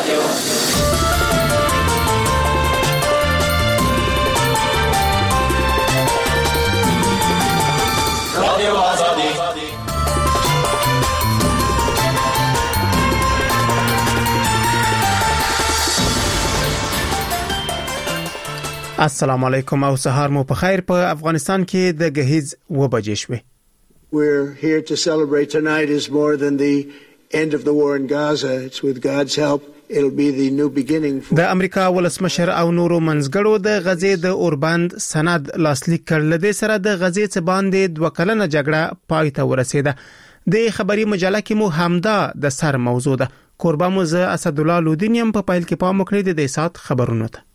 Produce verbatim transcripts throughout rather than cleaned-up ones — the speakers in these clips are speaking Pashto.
السلام علیکم او سهار مو په خیر. په افغانستان کې د غهیز و بجې شوې. We're here to celebrate tonight is more than the end of the war in Gaza. It's with God's help it'll be the new beginning. د امریکا ولسمشر او نورو منځګړو د غزې د اوربند سند لاسلیک کړل. د سره د غزې څخه باندې دوه کلنه جګړه پای ته ورسیده. د خبري مجله کې مو همدا د سر موضوع ده. قربان مو ز اسد الله لودینیم په پایل کې پام وکړئ د سات خبرونه ته.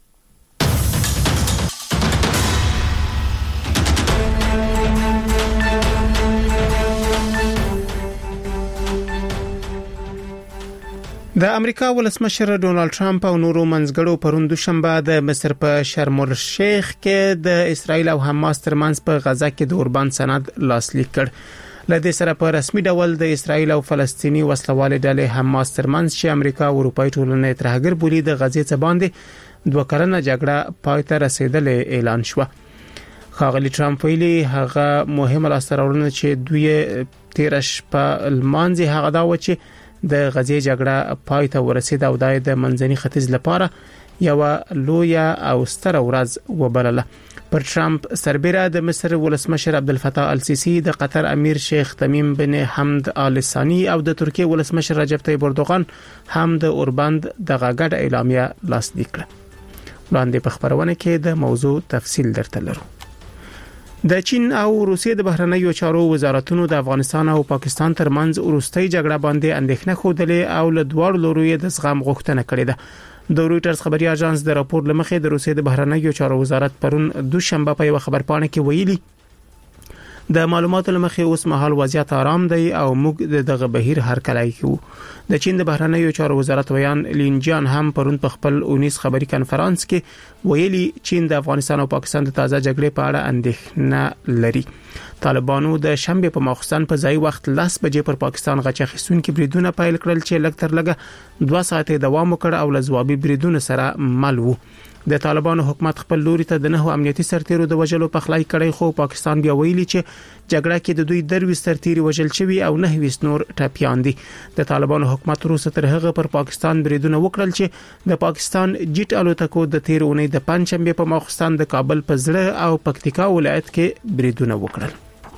د امریکا ولسمشر ډونالد ټرمپ او نورو منځګړو پرون دوشنبه د مصر په شرم الشیخ کې د اسرایل او حماس ترمنځ په غزا کې د اوربند سند لاسلیک کړ. لدې سره په رسمي ډول د اسرایل او فلسطینی وسلوال ډلې حماس ترمنځ چې امریکا او اروپای ټولنې ترهګر بولی د غزې څخه باندې دوه کلنه جګړه پای ته رسیدلې اعلان شو. خاغلی ټرمپ ویلي هغه مهمه لاستراوړنه چې دوی تیرش په المانزي هغه دا و چې د غزې جګړه پای ته ورسیده او د منځني ختیځ لپاره یو لوی او ستر ورځ وبلله. پر ټرمپ سربېره د مصر ولسمشر عبدالفتاح السیسی، د قطر امیر شیخ تمیم بن حمد آل ثانی او د ترکیه ولسمشر رجب طیب اردوغان هم د اوربند د غاګډ اعلامیه لاسلیک کړه. وړاندې په خبرونه کې د موضوع تفصیل درته لرو. د چین او روسیې د بهرنیو چارو وزارتونو د افغانستان او پاکستان ترمنځ وروستۍ جګړه باندې اندېښنه خوده او له دوړ لوري د زغم غوښتنه کړې ده. د رويټرز خبري اژانس د راپور لمخې د روسیې د بهرنیو چارو وزارت پرون دوشنبه په یو خبرپاڼه کې ویلي د معلوماتو لمخې اوس مهال وضعیت آرام دی او موږ دغه بهیر هر کله کوو. د چین د بهرنیو چارو وزارت ویان لینجان هم پرون په خپل اونیس خبري کانفرنس کې ویلي چین د افغانستان او پاکستان د تازه جګړې په اړه اندېښنه لري. طالبانو د شنبه په ماخستن په ځای وخت لس بجې پر پاکستان غچ اخیستونکو بریدونه پیل کړل چې لږ تر لږه دوه ساعته دوام وکړ او لزوابي بریدونه سره مل وو. د طالبانو حکومت خپل لوري ته د نه امنیتي سرتیرو د وجلو په خلای کړی، خو پاکستان بیا ویلي چې جګړه کې د دوی دروي سرتیري وجل شوی او نه ویس نور ټاپیان دي. د طالبانو حکومت روسه تر هغه پر پاکستان بریدونه وکړل چې د پاکستان جیټ الوتکو د تیر اونۍ د پنځشنبه په ماخستن د کابل په زړه او پکتیکا ولایت کې بریدونه وکړل.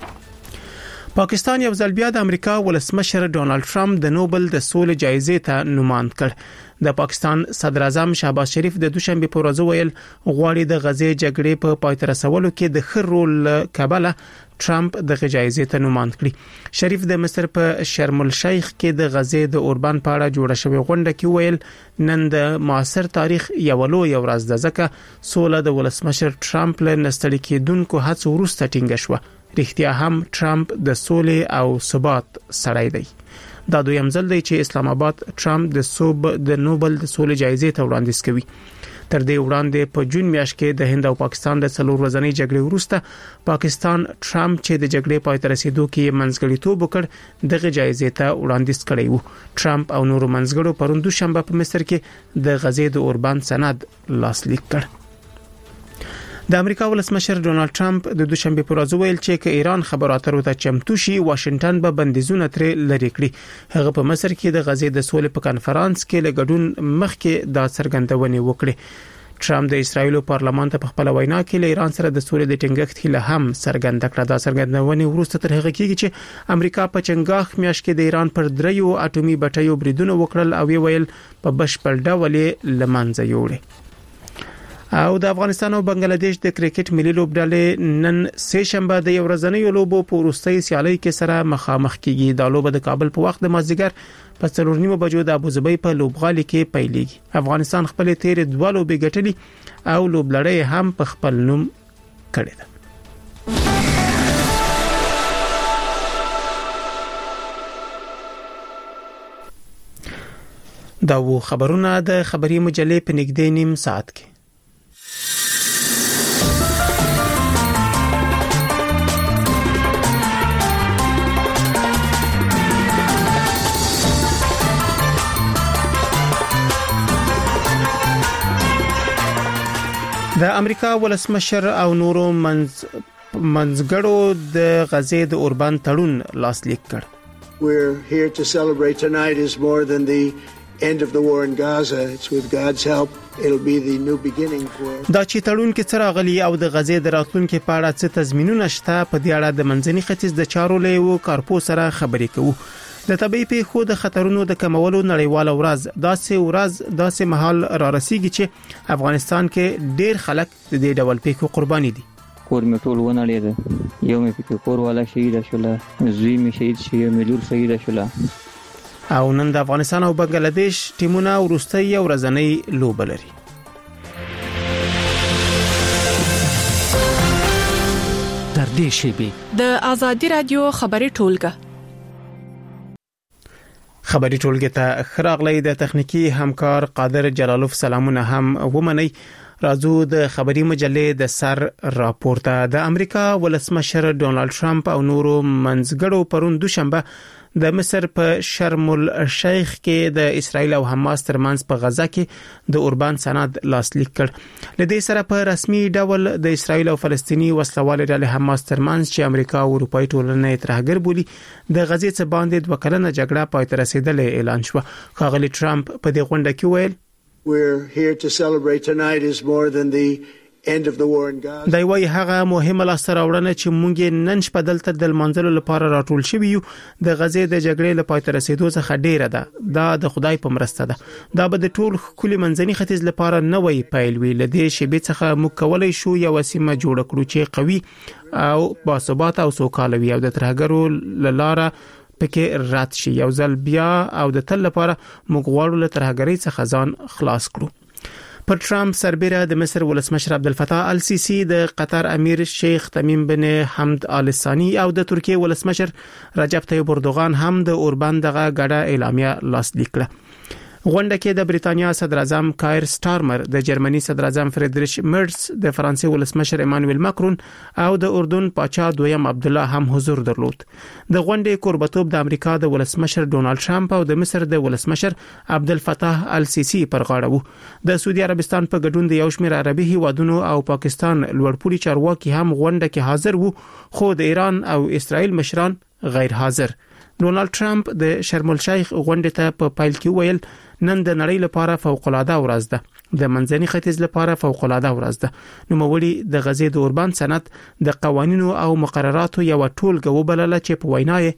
پاکستان یو ځل بیا د امریکا ولسمشر ډونالد ټرمپ د نوبل د سولې جایزې ته نوماند کړ. د پاکستان صدر اعظم شهباز شریف د دوشنبه په ورځ ویل غواړي د غزې جګړې په پای ته رسولو کې د خیر رول کابل ټرمپ د جایزې ته نوماند کړی. شریف د مصر په شرم الشیخ کې د غزې د اوربند په اړه جوړه شوې غونډه کې ویل نن د معاصر تاریخ یو لوی ورځ ده ځکه سوله د ولسمشر ټرمپ له نستړي کېدونکو هڅو وروسته ټینګه شوه. رښتیا هم ټرمپ د سولې او ثبات سړی دی. دا دویم ځل دی چې اسلام آباد ټرمپ د صوب د نوبل د سولې جایزې ته وړاندیز کوي. تر دې وړاندې په جون میاشت کې د هند او پاکستان د څلور ورځې جګړې وروسته پاکستان ټرمپ چې د جګړې پای ته رسیدو کې منځګړیتوب وکړ دغه جایزې ته وړاندیز کړی وو. ټرمپ او نورو منځګړو پرون دوشنبه په مصر کې د غزې د اوربند سند لاسلیک کړ. د امریکا ولسمشر ډونالد ټرمپ د دوشنبه پر ورځ ویل چې ک ایران خبرو اترو ته چمتو شي واشنگټن به بندیزونه تر لری کړي. هغه په مصر کې د غزې د سولې په کانفرنس کې لګډون مخکې دا څرګندونه وکړه. ټرمپ د اسرایل پارلمان ته په خپل وینا کې له ایران سره د سولې د ټینګښت هیله هم څرګنده کړه. دا څرګندونه وروسته تر هغه کې چې امریکا په چنګاخ میاشت کې د ایران پر دریو اټومي بټیو بریدونه وکړل او ویل په بشپړ ډول لمنځه یوړي. او د افغانستان او بنگلاديش د کرکټ ملي لوبډلې نن سه شنبه د یو ورځنۍ لوبو په وروستۍ سیالي کې سره مخامخ کیږي. د لوبه د کابل په وخت د مازدیګر په څلور نیمه بجو د ابوظبي په لوبغالي کې پیلېږي. افغانستان خپل تیر دوه لوبې ګټلې او لوبلړۍ هم په خپل نوم کړې ده. دا و خبرونه د خبري مجلې په نږدې نیم ساعت کې. د امریکا ولسمشر او نورو منځ منځګړو د غزې د اوربان تړون لاسلیک کړ. We're here to celebrate tonight is more than the end of the war in Gaza. It's with God's help. It'll be the new beginning for. دا چې تړون کې څه راغلي او د غزې د راتلونکو په اړه څه تضمینونه شته په دې اړه د منځني ختیځ د چارو له کارپو سره خبرې کوو. د طبيعي پیښو د خطرونو د کمولو نړیواله ورځ داسې ورځ داسې مهال را رسیږي چې افغانستان کې ډېر خلک د دې ډول پیښو قرباني دي. کور می ټول ونه لید یو می په کور والا شهید شوله زوی می شهید شي می لور شهید شوله. او نن د افغانستان او بنگلاديش ټیمونه ورستۍ او ورځنۍ لوبه لري. تر دې شی د ازادي رادیو خبري ټولګه خبري ټولګه ته خراغلی د تخنیکی همکار قادر جلالوف سلامونه هم ومني. راځو د خبري مجلې د سر راپورته. د امریکا ولسمشر ډونالد ټرمپ او نورو منځګړو پرون دوشنبه د مصر په شرم الشیخ کې د اسرایل او حماس ترمنځ په غزا کې د اوربان سند لاسلیک کړ. لدې سره په رسمي ډول د اسرایل او فلسطینی وسلوال ډلې حماس ترمنځ چې امریکا او اروپאי ټولنې ترهګر بولی د غزې څخه باندې د وکړنه جګړه پای ته رسیدلې اعلان شو. ښاغلي ټرمپ په دې غونډه کې ویل We're here to celebrate tonight is more than the end of the war in Gaza. دا وایي هغه مهمه لاسته راوړنه چې مونږ نن شپه دلته د منځلو لپاره راټول شوی یو د غزې د جګړې لپاره تر رسیدو څخه ډیره ده. دا د خدای په مرسته ده. دا به د ټول کلی منځني ختیځ لپاره نوې پیل وی. لدې شی به څخه موږ کولای شو یو سیمه جوړ کړو چې قوي او باثبات او سوکاله وي او د ترهګرو لاره پکې رات شي. یو ځل بیا او د تل لپاره موږ غواړو له ترهګرۍ څخه ځان خلاص کړو. پر ټرمپ سربېره د مصر ولسمشر عبدالفتاح السیسی، د قطر امیر شیخ تمیم بن حمد آل ثانی او د ترکیه ولسمشر رجب طیب اردوغان هم د اوربان دغه غړه اعلامیه لاسلیک کړه. غونډه کې د بریتانیا صدر اعظم کایر سټارمر، د جرمني صدر اعظم فریدریش مرز، د فرانسې ولسمشر ایمانوئل ماکرون او د اردن پاچا دویم عبد الله هم حضور درلود. د غونډې کوربتوب د امریکا د ولسمشر ډونالد ټرمپ او د مصر د ولسمشر عبدالفتاح السیسی پر غاړه وو. د سعودي عربستان په ګډون د یو شمېر عربي هیوادونو او پاکستان لوړپوړي چارواکي هم غونډه کې حاضر وو، خو د ایران او اسرائیل مشران غیر حاضر. ډونالد ټرمپ د شرم الشیخ غونډې ته په پایل کې ویل نن د نړۍ لپاره فوق العاده ورځ ده، د منځني ختیځ لپاره فوق العاده ورځ ده. نو موري د غزې د اوربان سند د قوانینو او مقرراتو یو ټولګه وبلله چې په وینای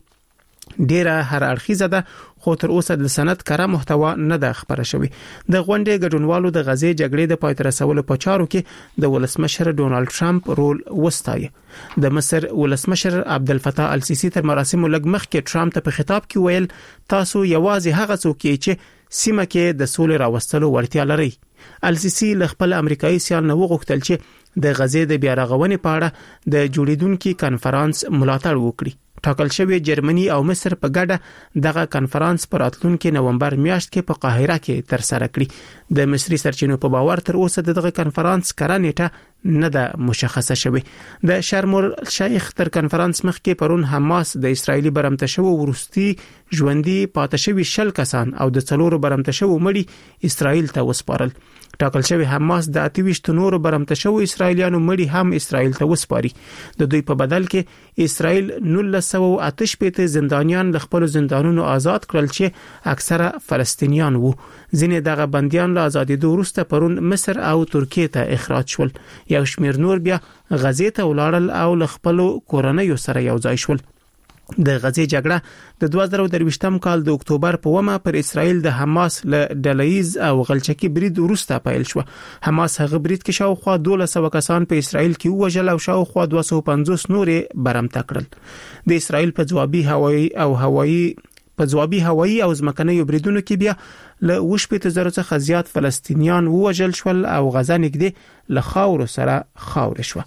ډیره هر اړخیزه ده، خو تر اوسه د سند کره محتوا نه ده خبره شوې. د غونډې ګډونوالو د غزې جګړې د پای ته رسولو په چارو کې د ولسمشر ډونالد ټرمپ رول وستایي. د مصر ولسمشر عبدالفتاح السیسی تر مراسمو لږ مخکې ټرمپ ته په خطاب کې ویل تاسو یوازې هغه څوک چې سیمه کې د سولې راوستلو وړتیا لري. السیسی له خپل امریکایي سیال نه وغوښتل چې د غزې د بیا رغونې په اړه د جوړیدونکو کانفرنس ملاتړ وکړي. ټاکل شوی جرمنی او مصر په ګډه دغه کانفرنس پر راتلونکي نومبر میاشت کې په قاهره کې تر سره کړي. د مصري سرچینو په باور تر اوسه دغه کانفرنس کړه نیټه نه ده مشخصه شوی. د شرم الشیخ تر کانفرنس مخکې پرون حماس د اسرایلی برمته شو ورستي ژوندۍ پاتې شوی شل کسان او د څلورو برمته شو مړي اسرایل ته وسپارل. ټاکل شوی حماس د اتويشت نورو برمته شو اسرایلیانو مړي هم اسرایل ته وسپاري. د دوی په بدل کې اسرایل نولس سوه او اته شپږ زندانیان له خپل زندانونو آزاد کړل چې اکثره فلسطینیان وو. ځینې دغه بنديان له ازادېدو وروسته پرون مصر او ترکیه ته اخراج شول. یو شمېر نور بیا غزې ته ولاړل او له خپل کورنۍ سره یو ځای شول. د غزې جګړه د دوه زره درویشتم کال د اکتوبر په ومه پر اسرائیل د حماس له ډلهیز او غلچکی برید وروسته پیل شو. حماس هغه برید کې شاوخوا دولس سوه کسان په اسرائیل کې وژل او شاوخوا دوه سوه او پنځوس نورې برمته کړل. د اسرائیل په ځوابي هوایي او هوایي په ځوابي هوایي او ځمکني بریدونو کې بیا له وشپېته زره څخه زیات فلسطینیان وژل شول او غزا نږدې له خاور سره خاور شو.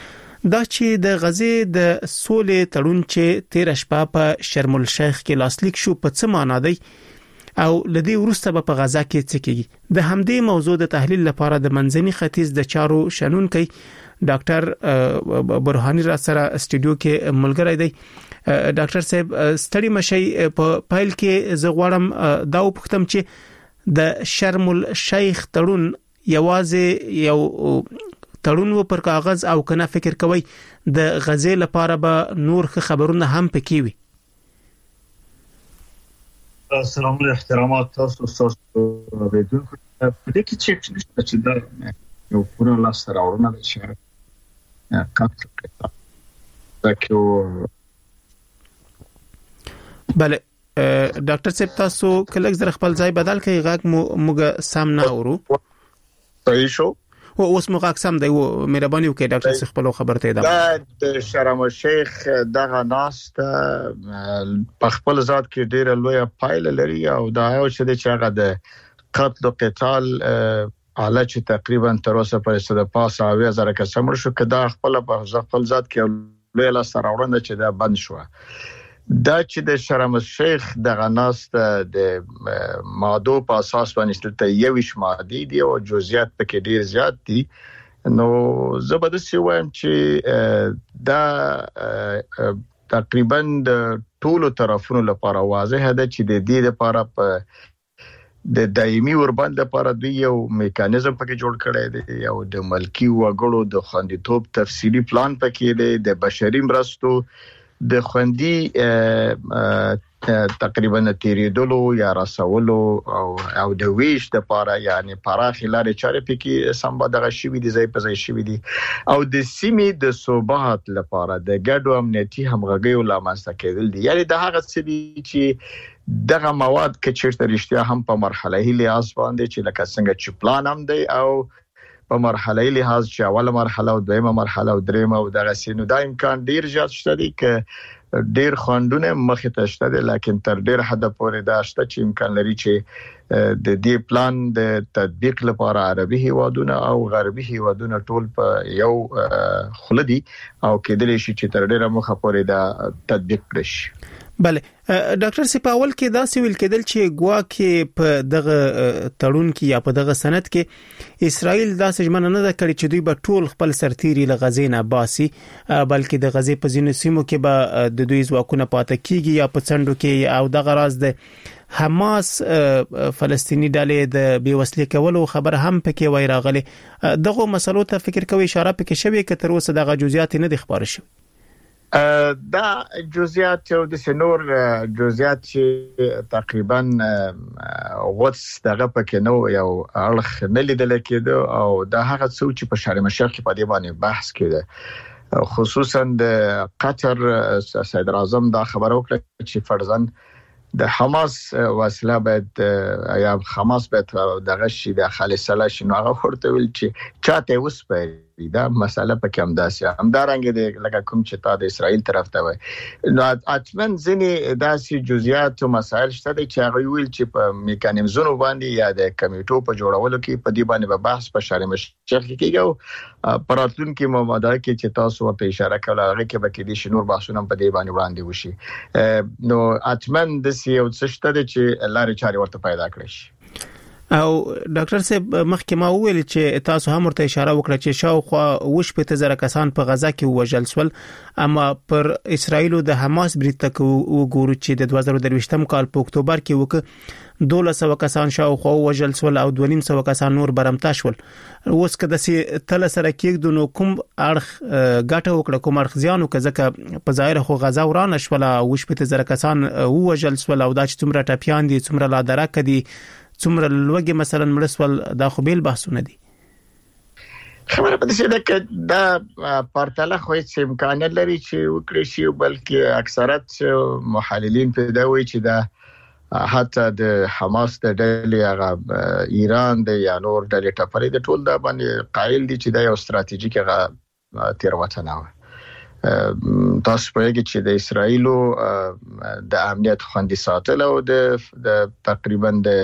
دا چې د غزې د سولې تړون چې تیر شپه په شرم الشیخ کې لاسلیک شو په څه معنی دی او لدی ورسته په غزا کې څه کیږي، د همدې موضوع د تحلیل لپاره د منځني ختیځ د چارو شنونکي ډاکټر برهانی را سره استودیو کې ملګری دی. ډاکټر صاحب ستړي مشي په پایل کې زه غواړم دا وپوښتم چې د شرم الشیخ تړون یوازې یو تړون و پر کاغذ او کنه فکر کوي د غزې لپاره به نور خبرونه هم پکې وي. السلام علیکم احترامات تاسو تاسو بدون په دې کې چې نشته چې دا یو پوره لاس راوړنه ده چې کاټ تاکو بله ډاکټر صاحب تاسو کله زر خپل ځای بدل کړئ غاک موږ سم نه اورو. صحیح شو او اوس موږ اقسام دی و مهرباني وکړئ ډاکټر صاحب خپل خبرته ادامه. دا د شرم الشیخ دغه ناست په خپل ذات کې ډیره لوی پایله لري او دا یو چې چې هغه د قتل او قتال اعلی چې تقریبا تر اوسه پر ست د پاسه اویا زره کسمر شو کدا خپل په خپل ذات کې لوی لا سره وړاندې چې دا بند شو. دا چې د شرم الشیخ دغه ناست د ماده په اساس باندې ته یوش ماده دی او جزئیات پکې ډیر زیات دي. نو زبردست وایم چې دا تقریبا د ټولو طرفونو لپاره واضح ده چې د دې لپاره په د دایمي وربند لپاره دوی یو میکانیزم پکې جوړ کړی دی او د ملکی وګړو د خوندیتوب تفصیلی پلان پکې دی د بشري مرستو د خوندي تقریبا تیریدلو یا رسولو او او د ویش د لپاره یعنی پراخ لارې چارې پکې سمبادغه شوی دي ځای په ځای شوی دي او د سیمې د ثبات لپاره د ګډو امنیتي همغږیو لامسته کېدل دي. یعنی د هغه څه دي چې دغه مواد کې چیرته رښتیا هم په مرحله هی لحاظ باندې چې لکه څنګه چې پلان هم دی او په مرحله هی لحاظ چې اوله مرحله او دویمه مرحله او دریمه او دغه سینو دا امکان ډیر زیات شته دي چې ډیر خوندونه مخې ته شته دي لکه تر ډیر حد پورې دا شته چې امکان لري چې د دې پلان د تطبیق لپاره عربي هیوادونه او غربي هیوادونه ټول په یو خلدي او کېدلی شي چې تر ډیره مخه پورې دا تطبیق کړي. بله ډاکټر سپاول کې دا سویل کېدل چې ګواکې په دغه تړون کې یا په دغه سند کې اسرائیل دا سجمنه نه کړي چې دوی به ټول خپل سرتيري له غزې نه باسي بلکې د غزې په ځینو سیمو کې به د دوی ځواکونه پاتې کیږي یا په څنډو کې او دغه راز د حماس فلسطینی ډلې د بیوسلې کولو خبر هم پکې وای راغلي. دغه مسلو ته فکر کوي اشاره پکې شوی ک تر اوسه دغه جزئیات نه دي خبر شوی. دا جزئیات او د سنور جزئیات چې تقریبا وڅ دغه پکې نو یو اړخ نه لیدل کېده او دا هغه څه چې په شرم الشیخ په دې باندې بحث کېده خصوصا د قطر صدر اعظم دا خبر وکړه چې فرضاً د حماس وسله باید یا حماس باید دغه شي د خالصه شي نو هغه ورته ویل چې چاته وسپاري دا مساله په کوم داسې همدارنګ د لکه کوم چې تا د اسرائیل طرف ته وای نو اتمن ځنی داسې جزئیات او مسائل شته چې هغه ویل چې په میکانیزمونو باندې یا د کمیټو په جوړولو کې په دې باندې به بحث په شرم الشیخ کې کېږي پراتلون کې ماده کې چې تاسو ورته اشاره کړل هغه کې به کې دي شنور بحثونه په دې باندې وړاندې وشي نو اتمن د سیو څه شته چې لارې چارې ورته پیدا کړی شي. او ډاکټر صاحب مخکې ما وویل چې تاسو هم ورته اشاره وکړه چې شاوخوا وش په زره کسان په غزا کې وژل شول اما پر اسرائیل د حماس بریټ تک وګورو چې د دوه زره درویشتم کال په اکتوبر کې وک دوه سوه کسان شاوخوا وژل شول او دوه نیم سوه کسان نور برمته شول. اوس کده سي تل سره کېږي نو کوم اړخ ګټه وکړه کوم اړخ زیان وکړه ځکه په ظاهر خو غزا ورانه شول وش په زره کسان وژل شول او دا چې څومره ټاپیان دي څومره لا درک دي څومره لوګي مثلا مرسول دا خو بیل بحثونه دي. خبره په دې ده چې دا پرتله خو هیڅ امکان لري چې وکړي شي بلکې اکثریت محللین په دا وایي چې دا حتی د حماس د ډلې هغه ایران د یا نور ډلې ټپلې د ټول دا باندې قائل دي چې دا یو ستراتیژیک هغه تیروتنه و. تاسو په کې چې د اسرایلو د امنیت خوندي ساتل او د تقریبا د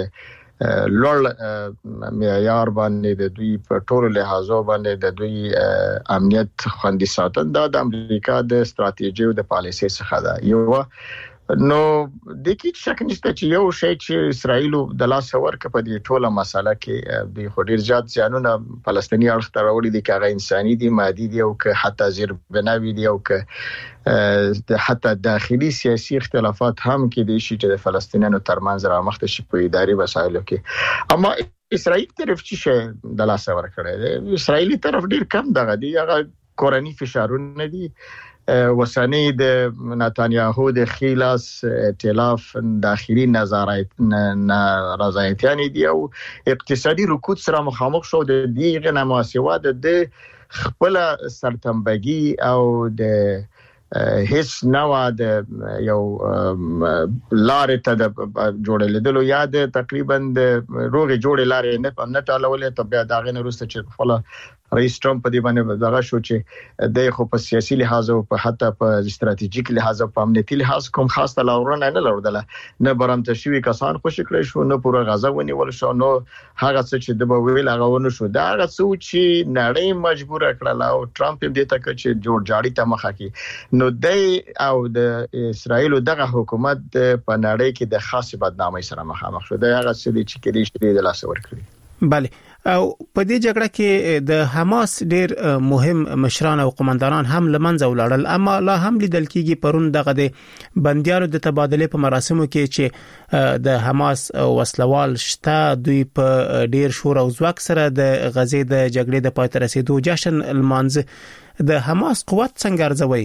لوړ معیار باندې د دوی په ټولو لحاظو باندې د دوی امنیت خوندي ساتل دا د امریکا د ستراتیژي او د پالیسي څخه ده. یو نو د کې شک نشته چې یو شی چې اسرائیل د لاس ورکه په دې ټوله مسله کې د خوري ځات ځانونه فلسطینی اړخ ته راوړي دي کاغه انساني دي مادي دي او که حتی زیر بناوي دي او که حتی داخلي سیاسي اختلافات هم کې دي چې د فلسطینیانو ترمنځ رامخته شي په اداري وسایلو کې. اما اسرائیل طرف چې د لاس ور کړی دی، اسرائیلی طرف ډیر کم دغه دی، هغه کورنی فشارونه دي. وسنی د نتانیاهو د خلاص ائتلاف داخلي نظارت نارضایتیان دي او اقتصادي رکود سره مخامخ شو. د دې غنماسیوا د خپل سرتنبګي او د هیڅ نوع د یو لارې ته د جوړېدلو یا د تقریبا د روغې جوړې لارې نه نه ټالولې ته بیا داغه نه وروسته چې خپل رئیس ټرمپ په دې باندې دغه شو چې د خو په سیاسي لحاظ او په حتی په استراتیژیک لحاظ او په امنیتي لحاظ کوم خاص تلاورونه نه لرله، نه برمته شوی کسان خوشی کړی شو، نه پوره غزا ونیول شو، نو هغه څه چې د ویل هغه ونه شو. دا هغه څه چې نړۍ مجبور کړل او ټرمپ دې ته چې جوړ جاړي ته مخه کی، نو د او د اسرایل دغه حکومت په نړۍ کې د خاصه بدنامۍ سره مخامخ شو. دا هغه څه چې کېدی شي د لاس ورکړي. بله، او په دې جګړه کې د حماس ډېر مهم مشران او قومندانان هم لمنځه ولاړل، اما لا هم لیدل کېږي پرون دغه د بنديانو د تبادله په مراسمو کې چې د حماس وسلوال شته دوی په ډېر شور او ځواک سره د غزې د جګړې د پای ته رسیدو جشن المانځ. د حماس قوت څنګه ارزوي؟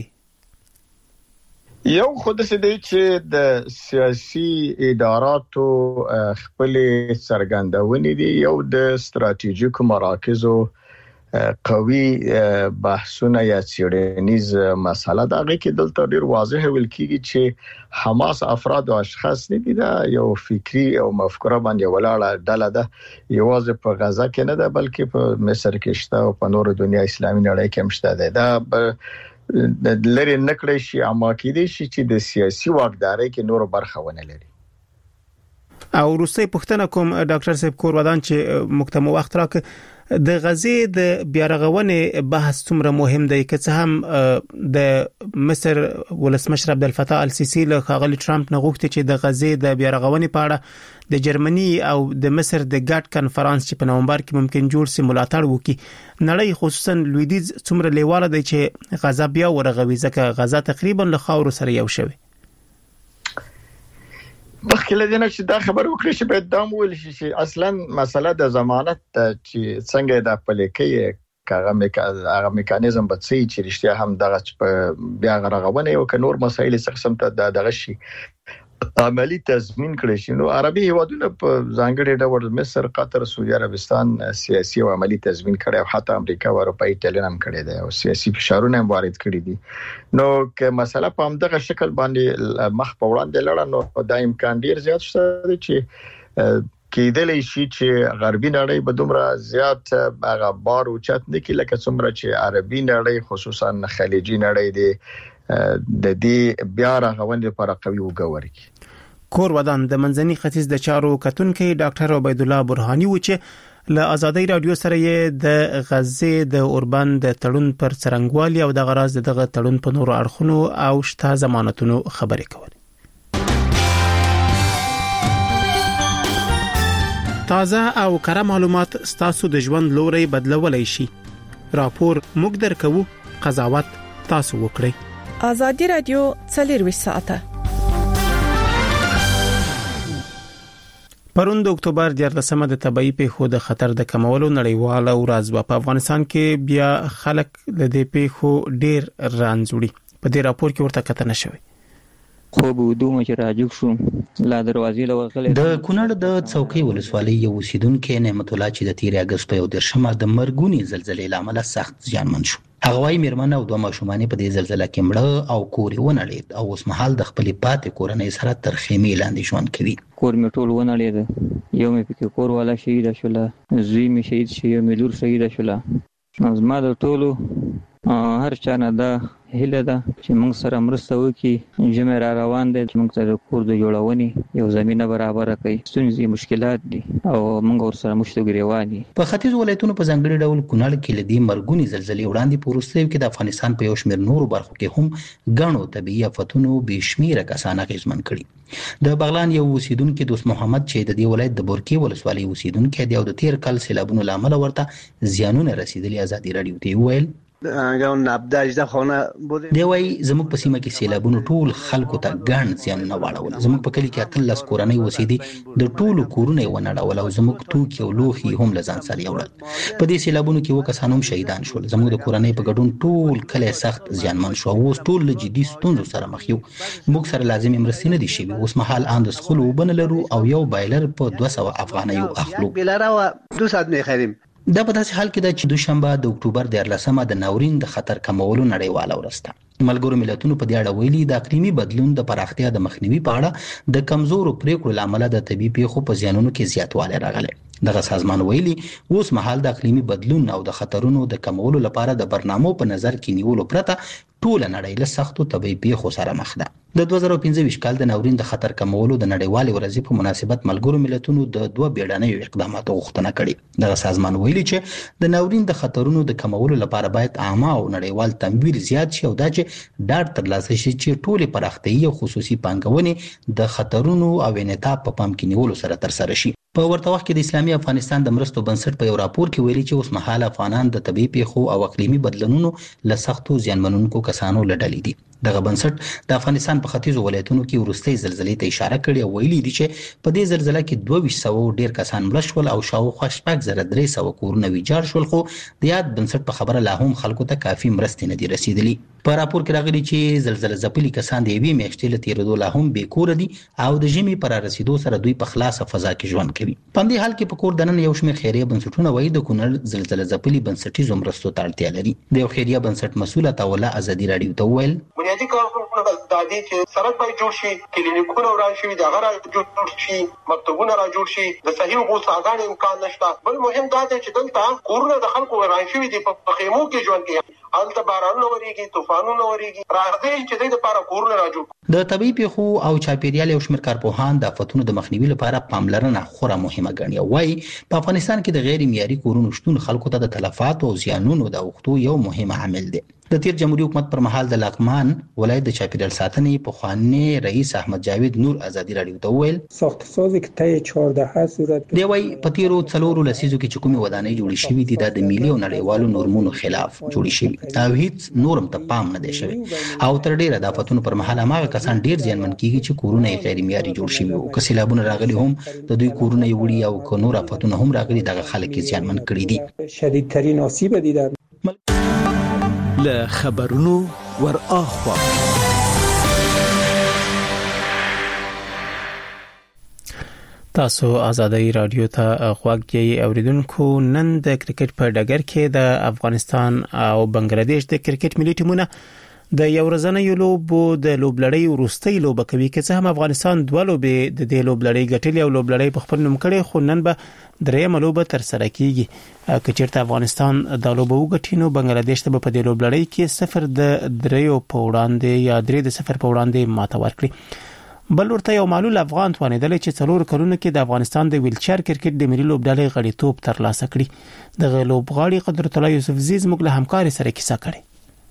یو خود څه دی چې د سیاسي اداراتو خپل څرګندونې دي، یو د ستراتیژیکو مراکزو قوي بحثونه یا څېړنیز مسله دا غي کې دلته ډیر واضح ویل کیږي چې حماس افراد او اشخاص نه دي، دا یو فکری او مفکوره باندې ولاړه ډله ده، یوازې په غزا کې نه ده بلکې په مصر کې شته او په نور دنیا اسلامي نړۍ کې هم شته ده. دا د لری نکړې شي اما کې دي چې د سیاسي واکدارۍ کې نور برخه ونه لري. او روسي پښتنه کوم ډاکټر صاحب کور ودان چې مکتمو وخت راک د غزې د بیارغونې بحث څومره مهم دی که څه هم د مصر ولسمشر عبد الفتاح السیسی له خاغلی ټرمپ نه غوښتي چې د غزې د بیارغونې په اړه د جرمني او د مصر د ګډ کانفرنس چې په نومبر کې ممکن جوړ سي ملاتړ وکړي. نړۍ خصوصا لویدیز څومره لیواله دی چې غزا بیا ورغوي ځکه غزا تقریبا له خاور سره یو شوی. بخکې لدینه چې دا خبر وکړي چې باید دام ویل شي چې اصلا مسله د ضمانت چې څنګه د پلیکې کاغه میکا میکانیزم به څه چې رښتیا هم دغه بیا غرغونه یو ک نور مسایل سقسم ته دغه شي عملی تضمین کړی شي. نو عربي هیوادونه په ځانګړي ډول مصر، قطر، سعودي عربستان سیاسي او عملی تضمین کړي او حتی امریکا او اروپאי ایتالیا هم کړي دي او سیاسي فشارونه هم وارد کړي دي. نو که مسله په همدغه شکل باندې مخ په وړاندې لړ نو د امکان ډیر زیات شته چې کېدلی شي چې غربي نړۍ به دومره زیات هغه بار اوچت نه کړي لکه څومره چې عربي نړۍ خصوصا خلیجي نړۍ دی د دې بیا راغونډې لپاره قوي وګوري. کور ودان د منځني ختیځ د چارو کتونکي ډاکټر عبید الله برهانی و چې له آزادۍ رادیو سره یې د غزې د اوربند د تړون پر څرنګوالي او د غراز دغه تړون په نورو اړخونو او شته ضمانتونو خبرې کولې. تازه او کره معلومات ستاسو د ژوند لوري بدلولای شي. راپور موږ درکو، قضاوت تاسو وکړئ. آزادی رادیو څلروي ساعته پرون د اکتوبر دیارلسمه د طبي پیښو د خطر د کمولو نړیواله ورځ په افغانستان کې بیا خلک د دې پیښو ډیر رانځوړي. په دې راپور کې ورته کتنه شوی. خو به دوه مچ راجوک شو لا دروازې لوغله. د کونړ د څوکۍ ولسوالۍ یو اوسیدونکو نعمت الله چې د تیر اگست په یو درشمه د مرګونی زلزلې لامل سخت زیانمن شو. هغه وايي میرمن او دوه ماشومان په دې زلزلې کې مړه او کور یې ونړید او اوس مهال د خپل پاتې کورنۍ سره تر خیمې لاندې ژوند کوي. کور می ټول ونړید، یو می پکې کور والا شهید شوله، زوی می شهید شي، یو می لور شهید شوله. زما د ټولو هر چا نه دا هیله ده چې موږ سره مرسته وکړي. جمع را روان دي چې موږ سره کور د جوړونې یو زمينه برابر کړي. ستونزې مشکلات دي او موږ ور سره مشته ګریواني. په ختیځ ولایتونو په ځانګړي ډول کونړ کې لدی مرګونی زلزلې وړاندې پورستیو کې د افغانستان په یو شمېر نورو برخو کې هم غنو طبيعي آفتونو بشمیره کسان غیزمن کړي. د بغلان یو اوسیدونکو دوست محمد چې د دې ولایت د بورکی ولسوالۍ اوسیدونکو دی او د تیر کال سیلابونو لامل ورته زیانونه رسیدلي ازادي رادیو ته ویل. دی وای زموږ په سیمه کې سیلابونو ټول خلکو ته ګڼ زیانونه واړول. زموږ په کلی کې اتلس کورنۍ اوسېدي، د ټولو کورونه یې ونړول او زموږ توکي او لوښي هم له ځان سره یوړل. په دې سیلابونو کې اووه کسان هم شهیدان شول. زموږ د کورنۍ په ګډون ټول کلی سخت زیانمن شو او اوس ټول له جدي ستونزو سره مخ یو. موږ سره لازمي مرستې نه دي شوي. اوس مهال ان د څښلو اوبه نه لرو او یو بایلر په دوه سوه افغانیو اخلو. دا په داسې حال کې ده چې دوشنبه د اکتوبر دیارلسمه د ناورین د خطر کمولو نړیواله ورځ ده. ملګرو ملتونو په دې اړه ویلي د اقلیمي بدلون د پراختیا د مخنیوي په اړه د کمزورو پریکړو لامل د طبي پیښو په زیانونو کې زیاتوالی راغلی. دغه سازمان ویلي اوس مهال د اقلیمي بدلون او د خطرونو د کمولو لپاره د برنامو په نظر کې نیولو پرته ټول نړۍ له سختو طبي پیښو سره مخ ده. د دوه زره پنځه ویشت کال د ناورین د خطر کمولو د نړیوالې ورځې په مناسبت ملګرو ملتونو د دوه بیړنیو اقداماتو غوښتنه کړې. دغه سازمان ویلي چې د ناورین د خطرونو د کمولو لپاره باید عامه او نړیوال تمویل زیات شي او دا چې ډاډ ترلاسه شي چې ټولې پراختیايي او خصوصي پانګونې د خطرونو او انعطاف په پام کې نیولو سره ترسره شي. په ورته وخت کې د اسلامي افغانستان د مرستو بنسټ په یو راپور کې ویلي چې اوس مهال افغانان د طبي پیښو او اقلیمي بدلونونو له سختو زیانمنونکو کسانو له ډلې دي. دغه بنسټ د افغانستان په ختیځو ولایتونو کې وروستۍ زلزلې ته اشاره کړې او ویلي دي چې په دې زلزلې کې دوه ویشت سوه ډیر کسان مړه شول او شاوخوا شپږ زره درې سوه کورونه ویجاړ شول، خو د یاد بنسټ په خبره لا هم خلکو ته کافي مرستې نه دي رسیدلي. په راپور کې راغلي چې زلزلې ځپلي کسان د یوې میاشتې له تېرېدو لا هم بې کوره دي او د ژمي پر رسیدو سره دوی په خلاصه فضا کې ژوند کوي. په همدې حال کې په کور دننه یو شمېر خیریه بنسټونه وایي د کونړ زلزلې ځپلي بنسټیزو مرستو ته اړتیا لري. د یو خیریه بنسټ مسؤل عطاالله ازادي راډیو ته وویل بنیادي کارونه دا دي چې سړک باید جوړ شي، کلینیکونه وران شي، د هغه را جوړ شي، مکتبونه را جوړ شي، د صحیح اوبو څاګانې امکان نشته. بل مهم دا دی چې دلته کورونه د خلکو وران شوي دي، په خیمو کې ژوند کوي، هلته بارانونه ورېږي، طوفانونه ورېږي. راځي چې دوی دپاره کورونه را جوړ. د طبیعي پیښو او چاپیریال یو شمېر کارپوهان د آفتونو د مخنیوي لپاره پاملرنه خورا مهمه ګڼي او وایي په افغانستان کې د غیر معیاري کورونو شتون خلکو ته د تلفاتو او زیانونو د اوښتو یو مهم عامل دی. د تیر جمهوریت حکومت پر مهال د لغمان ولایت د چاپیریال ساتنې پخوانی رئیس احمد جاوید نور ازادي راډیو ته وویل ساختسازی که طی چهارده صورت دی وایي په تیرو څلورو لسیزو کې چې کومې ودانۍ جوړې شوې دي دا د ملي او نړیوالو نورمونو خلاف جوړې شوې او هیڅ نورم ته پام نه دی شوی او تر ډیره د آفتونو پر مهال هماغه کسان ډیر زیانمن کیږي چې کورونه یې غیر معیاري جوړ شوي او که سیلابونه راغلي هم د دوی کورونه یې وړي او که نور آفتونه هم راغلي دغه خلک یې زیانمن کړي دي. شدیدترین آسیب دیدن له خبرونو ور اخوا تاسو آزادۍ رادیو ته غوږ یې اوریدونکو. نن د کرکټ په ډګر کې د افغانستان او بنگلاديش د کرکټ ملي ټیمونه د یو ورځنیو لوبو د لوبلړۍ وروستۍ لوبه کوي، که څه هم افغانستان دوه لوبې د دې لوبلړۍ ګټلې او لوبلړۍ په خپل نوم کړې، خو نن به درېیمه لوبه تر سره کیږي. که چیرته افغانستان د لوبه وګټي نو بنگلاديش ته په دې لوبلړۍ کې صفر د دریو په وړاندې یا درې د صفر په وړاندې ماته ورکړي. بل ورته یو معلول افغان توانیدل چې څلور کلونو کې د افغانستان د ویلچر کرکټ د ملي لوبډلې غړیتوب ترلاسه کړي. د لوبغاړي قدرت الله یوسف زی زموږ له همکاري سره کیسه کړي.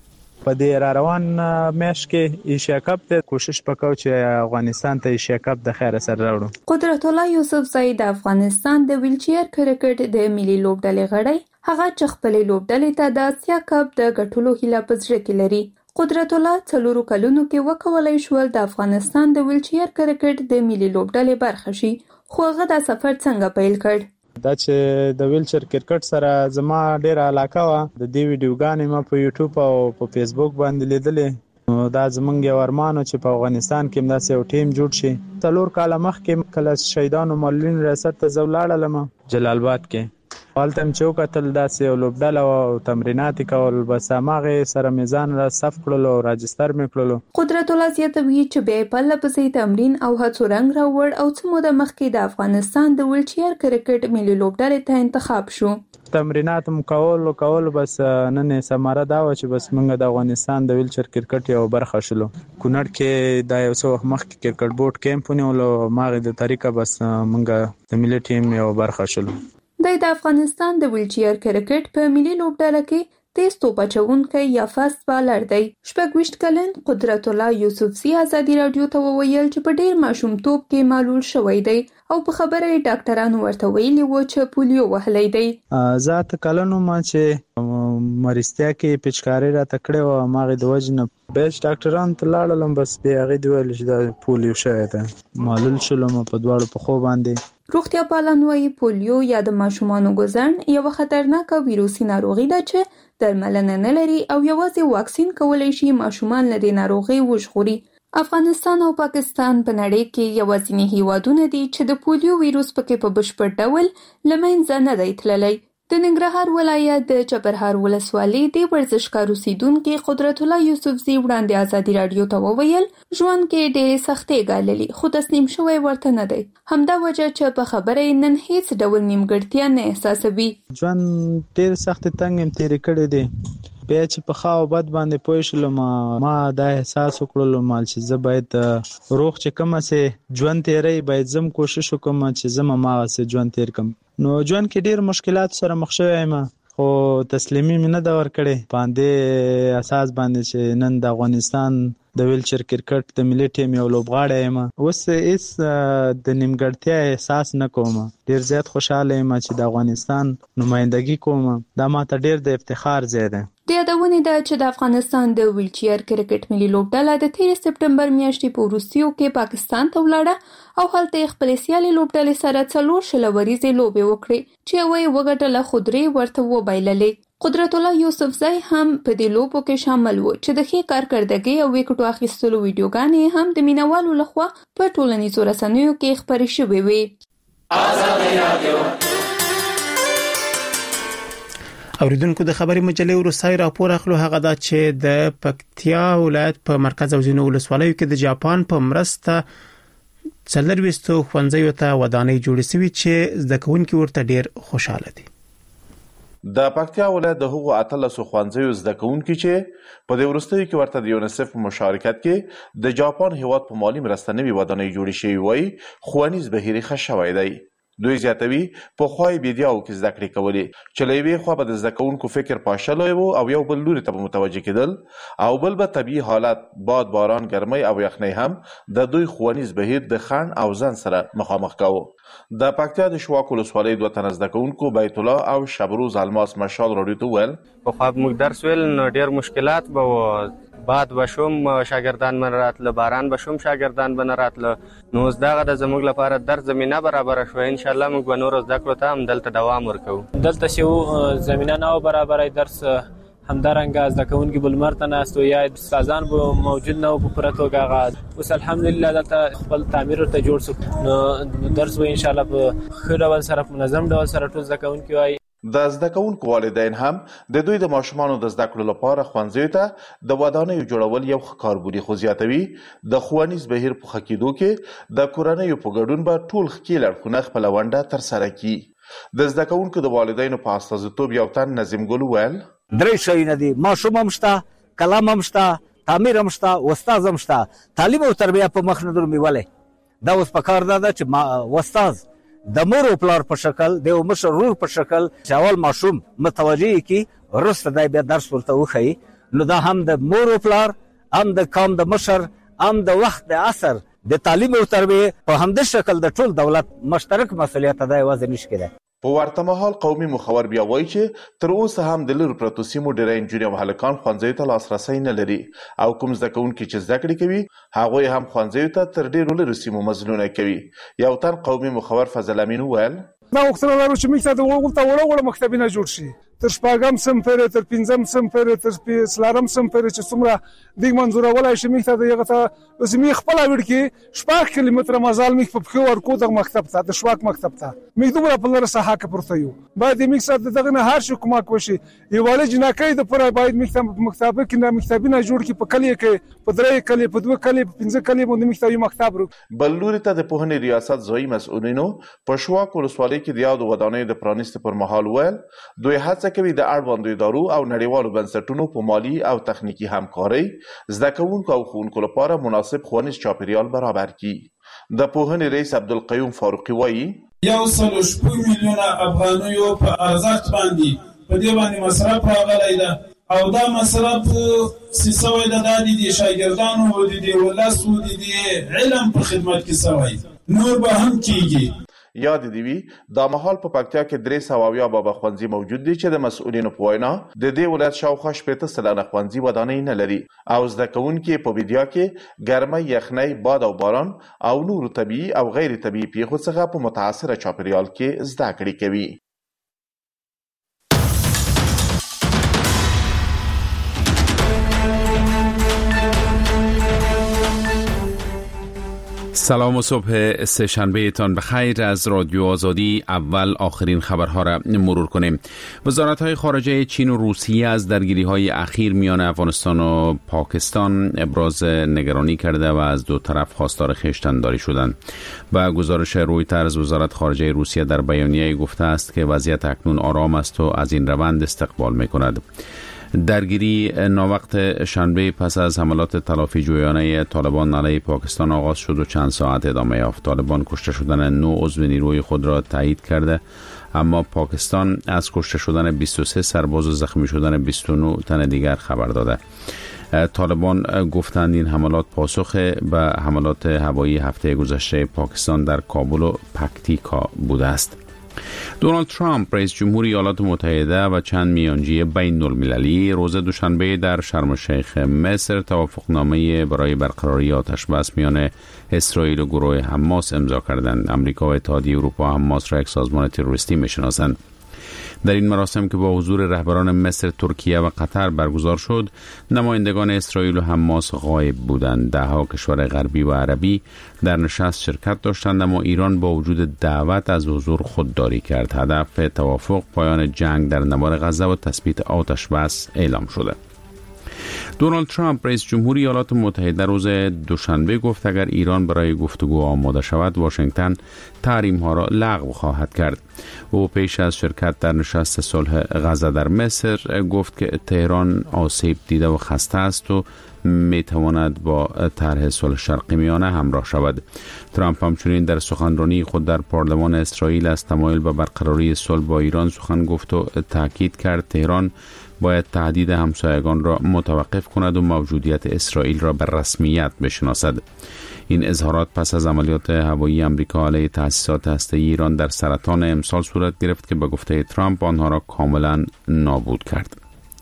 په دې را روان میش کې ایشیا کپ ته کوشش وکاو چې افغانستان ته ایشیا کپ د خیر سره راوړو. قدرت الله یوسف زی د افغانستان د ویلچر کرکټ د ملي لوبډلې غړی، هغه چې خپلې لوبډلې ته د اسیا کپ د ګټلو هیله په زړه کې لري. قدرت الله څلورو کلونو کې وکولای شول د افغانستان د ویلچر کرکټ د ملي لوبډلې برخه شي، خو هغه د سفر څنګه پیل کړ؟ دا چې د ویلچر کرکټ سره زما ډیره علاقه و، د دې ویډیوګانې ما په یوټیوب او په فیسبوک باندې لیدلې. دا زمونږ یو ارمان چې په افغانستان کې داسې یو ټیم جوړ شي. څلور کاله مخکې کله شهیدانو معلولین ریاست ته زه ولاړلم جلال آباد کې، هلته مې چې وکتل داسې یو لوبډله او تمرینات یې کول، بس هماغې سره مې ځان را صف کړلو او راجستر مې کړلو. قدرت الله زیاتوي چې بیا یې پرله پسې تمرین او هڅو رنګ راوړ او څه موده مخکې د افغانستان د ویلچر کرکټ ملي لوبډلې ته انتخاب شو. تمرینات مو کول او کول بس نن سماره دا و چې بس موږ د افغانستان د ویلچر کرکټ یو برخه شلو. کونړ کې دا یو څو وخت مخکې کرکټ بورډ کیمپ ونیولو، ماغې د طریقه بس موږ د ملي ټیم یو برخه شلو. د افغانستان د ویلچر کرکټ په ملي لوبډله کې تیز توپ اچوونکی یا فاست بالر دی. شپږ ویشت کلن قدرت الله یوسف زی ازادي راډیو ته وویل چې په ډیر ماشومتوب کې معلول شوی دی او په خبره یې ډاکټرانو ورته ویلي و چې پولیو وهلی دی. ذات کلنو ما چې مرستیا کې پچکاري را تکړه او ماغه د وجنه بیس ډاکټران ته لاړم بس به هغه دی ویل چې دا پولیو شوی ده معلول شلم په دواړو په خو باندې روغتیا پالان وايي پولیو یا د ماشومانو ګوزن یو خطرناک ویروسي ناروغي ده چې درملنه نه لري او یوازې واکسین کولای شي ماشومان له دې ناروغي وژغوري. افغانستان او پاکستان په نړۍ کې یوازینی هیوادونه دي چې د پولیو ویروس پکې په بشپړ ډول له منځه نه دی تللی. د ننګرهار ولایت د چپرهار ولسوالۍ د ورزشکار اوسیدونکي قدرت الله یوسفزي وړاندې ازادي راډیو ته وویل ژوند کې ډېرې سختۍ ګاللې خو تسلیم شوی ورته نه دی. همدا وجه چې په خبره نن هیڅ ډول نیمګړتیا نه احساسوي. ژوند ډېر سخت تنګ هم تیرې کړی دی. بیا چې په خاو بد باندې پوه شلم ما دا احساس وکړلو مال چې زه باید روغ چې کومه سه ژوند تیری باید زم کوشش وکم چې زم ما سه ژوند تیر کم. نو ژوند کې ډیر مشکلات سره مخ شوی یم خو تسلیمي مې نه دا ور کړې باندې اساس باندې چې نن د افغانستان د ویلچر کرکټ د ملي ټیم یو لوبغاړی یم اوس هیڅ د نیمګړتیا احساس نه کوم. ډیر زیات خوشاله یم چې د افغانستان نمائندګي کوم. دا ماته ډیر د افتخار ځای دی. د یادونې ده چې د افغانستان د ویلچیر کرکټ ملي لوبډله د تیر سپټمبر میاشتې په وروستیو کې پاکستان ته ولاړه او هلته خپلې سیالۍ لوبډلې سره څلور شل ورځې لوبې وکړې چې یوه یې وګټله خو درې ورته وبایللې. قدرت الله یوسفزی هم په دې لوبو کې شامل و چې د ښې کارکردګۍ او ویکټو اخیستلو ویډیوګانې هم د مینوالو لخوا په ټولنیزو رسنیو کې خپرې شوې وې. اوریدونکو د خبري مجلې وروستي راپور اخلو هغه دا چې د پکتیا ولایت په مرکز او ځینو ولسوالیو کې د جاپان په مرسته څلرويستو ښوونځیو ته ودانۍ جوړې شوې چې زده کوونکي ورته ډیر خوشاله دي. د پکتیا ولایت د هغو اتلسو ښوونځیو زده کوونکي چې په دې وروستیو کې ورته د یونیسف په مشارکت کې د جاپان هیواد په مالی مرسته نوي ودانۍ جوړې شوې وای ښوونیز بهیر ښه شوی دی. دوی زیاتوي په خوای بیدیاو کې زده کړې کولې چې له یوې خوا به د زده کوونکو فکر پاشلی و او یو بل لوري ته به متوجه کېدل او بل به طبیعي حالت باد باران ګرمۍ او یخنۍ هم د دوی ښوونیز بهیر د خنډ او ځنډ سره مخامخ کاوه. د پکتیا د شواک ولسوالۍ دوه تنه زده کوونکو بیت الله او شبروز الماس مشال راډیو ته ویل پخوا موږ درس ویل نو ډېر مشکلات به و باد بشوم شاګردان من راتله باران بشوم شاګردان بن راتله نو زداغه د زموږ لپاره در زمينه برابر شوه ان شاء الله موږ به نور زده کړو ته هم دلته دوام ورکو. دلته شو زمينه نه برابر درس همدارنګه زده کوونکي بلمرته ناستو یا استادان به موجود نه په پرتوګه غاز اوس الحمدلله دلته خپل تعمیر ته جوړ شو نو درس به ان شاء الله په خیر ډول سره په منظم ډول سره ټول زده کوونکي وای. د زده کوونکو والدین هم د دوی د ماشومانو د زده کړو لپاره ښوونځیو ته د ودانیو جوړول یو ښه کار بولي خو زیاتوي د ښوونیز بهیر په ښه کېدو کې د کورنیو په ګډون به ټول ښکیل اړخونه خپله ونډه ترسره کړي. د زده کوونکو د والدینو په استازیتوب یو تن نظیم ګل وویل درې شیونه دي ماشوم هم شته کلام هم شته تعمیر هم شته استاد هم شته تعلیم او تربیه په مخ نه درومي ولې دا اوس په کار ده چې استاد د مور او پلار په شکل د مشر رور په شکل چاول ماشوم متوجي کی ورسته دای بیا درس ورته وخی نو دا هم د مور او پلار هم د قوم د مشر هم د وخت د اثر د تعلیم او تربیه په همدې شکل د ټول دولت مشترک مسولیت ادا وځي نشي. په ورته مهال قومي مخور بیا وایي چې تر اوسه هم د لرو پرتو سیمو ډېری نجونې او هلکان ښوونځیو ته لاسرسی نه لري او کوم زده کوونکي چې زده کړې کوي هغوی هم ښوونځیو ته تر ډېرو لرو سیمو مزلونه کوي. یو تن قومي مخور فضل امین وویل دا غوښتنه لرو چې موږ ته د ورته وړه وړه مکتبونه جوړ شي تر شپږم صنف پورې تر پنځم صنف پورې تر څلورم صنف پورې چې څومره دیګ منظورولای شي موږ ته دغه ته زمي خپل وړ کې شپږ کیلومتره مزال موږ په پخو ورکو د مکتب ته د شواک مکتب ته موږ دومره په لاره ساحه کې پورته یو باید موږ سره دغه نه هر شي کومه کوشي یو ولې جنکې د پوره باید موږ ته مکتب کې نه مکتبونه جوړ کې په کلی کې په درې کلی په دوه کلی په پنځه کلی باندې موږ ته یو مکتب ورو. بل لوري ته د پوهنې ریاست ځای مسؤلینو په شواک ولسوالۍ کې د یاد ودانۍ د پرانیست پر مهال ویل دوی هڅه کوي د اړوندو ادارو او نړیوالو بنسټونو په مالی او تخنیکی همکارۍ زده کوونکو او ښوونکو لپاره مناسب ښوونیز چاپیریال برابر کړي. د پوهنې رئیس عبدالقیوم فاروقي وایي یو سل شپږ میلیونه افغانیو په ارزښت باندې په دې باندې مصرف راغلی ده او دا مصرف څه سوی ده دا د شاګردانو د دې ولس د دې علم په خدمت کې سوی نور به هم کیږي. یاد دی وی دا مهال په پکتیا کې درې سوه اویا بابا ښوونځي موجود دي چې د مسؤلینو په وینا د دې ولایت شاوخوا شپېته سلنه ښوونځي ودانۍ نه لري او زده کوونکي په بیدیا کې ګرمۍ، یخنۍ، باد او باران او نورو طبیعي او غیر طبیعي پیښو څخه په متاثره چاپیریال کې زده کړې کوي. سلام و صبح سه‌شنبه تان بخیر. از رادیو آزادی اول آخرین خبرها را مرور کنیم. وزارت‌های خارجه چین و روسیه از درگیری‌های اخیر میان افغانستان و پاکستان ابراز نگرانی کرده و از دو طرف خواستار خویشتن‌داری شدند. با گزارش رویترز، وزارت خارجه روسیه در بیانیه‌ای گفته است که وضعیت اکنون آرام است و از این روند استقبال می‌کند. درگیری ناوقت شنبه پس از حملات تلافی جویانه طالبان علیه پاکستان آغاز شد و چند ساعت ادامه یافت. طالبان کشته شدن نه عضو نیروی خود را تایید کرده، اما پاکستان از کشته شدن بیست و سه سرباز و زخمی شدن بیست و نه تن دیگر خبر داده. طالبان گفتند این حملات پاسخ به حملات هوایی هفته گذشته پاکستان در کابل و پکتیکا بوده است. دونالد ترامپ رئیس جمهور ایالات متحده و چند میانجی بین المللی روز دوشنبه در شرم الشیخ مصر توافقنامه برای برقراری آتشبس میان اسرائیل و گروه حماس امضا کردند. آمریکا و اتحادیه اروپا حماس را یک سازمان تروریستی میشناسند. در این مراسم که با حضور رهبران مصر، ترکیه و قطر برگزار شد، نمایندگان اسرائیل و حماس غایب بودند. دهها کشور غربی و عربی در نشست شرکت داشتند، اما ایران با وجود دعوت از حضور خودداری کرد. هدف توافق پایان جنگ در نوار غزه و تثبیت آتش بس اعلام شده. دونالد ترامپ رئیس جمهور ایالات متحده روز دوشنبه گفت اگر ایران برای گفتگو آماده شود، واشنگتن تحریم ها را لغو خواهد کرد. او پیش از شرکت در نشست صلح غزه در مصر گفت که تهران آسیب دیده و خسته است و می تواند با طرح صلح شرق میانه همراه شود. ترامپ همچنین در سخنرانی خود در پارلمان اسرائیل از تمایل به برقراری صلح با ایران سخن گفت و تاکید کرد تهران باید تهدید همسایگان را متوقف کند و موجودیت اسرائیل را به رسمیت بشناسد. این اظهارات پس از عملیات هوایی آمریکا علیه تأسیسات هسته‌ای ایران در سرطان امسال صورت گرفت که به گفته ترامپ آنها را کاملا نابود کرد.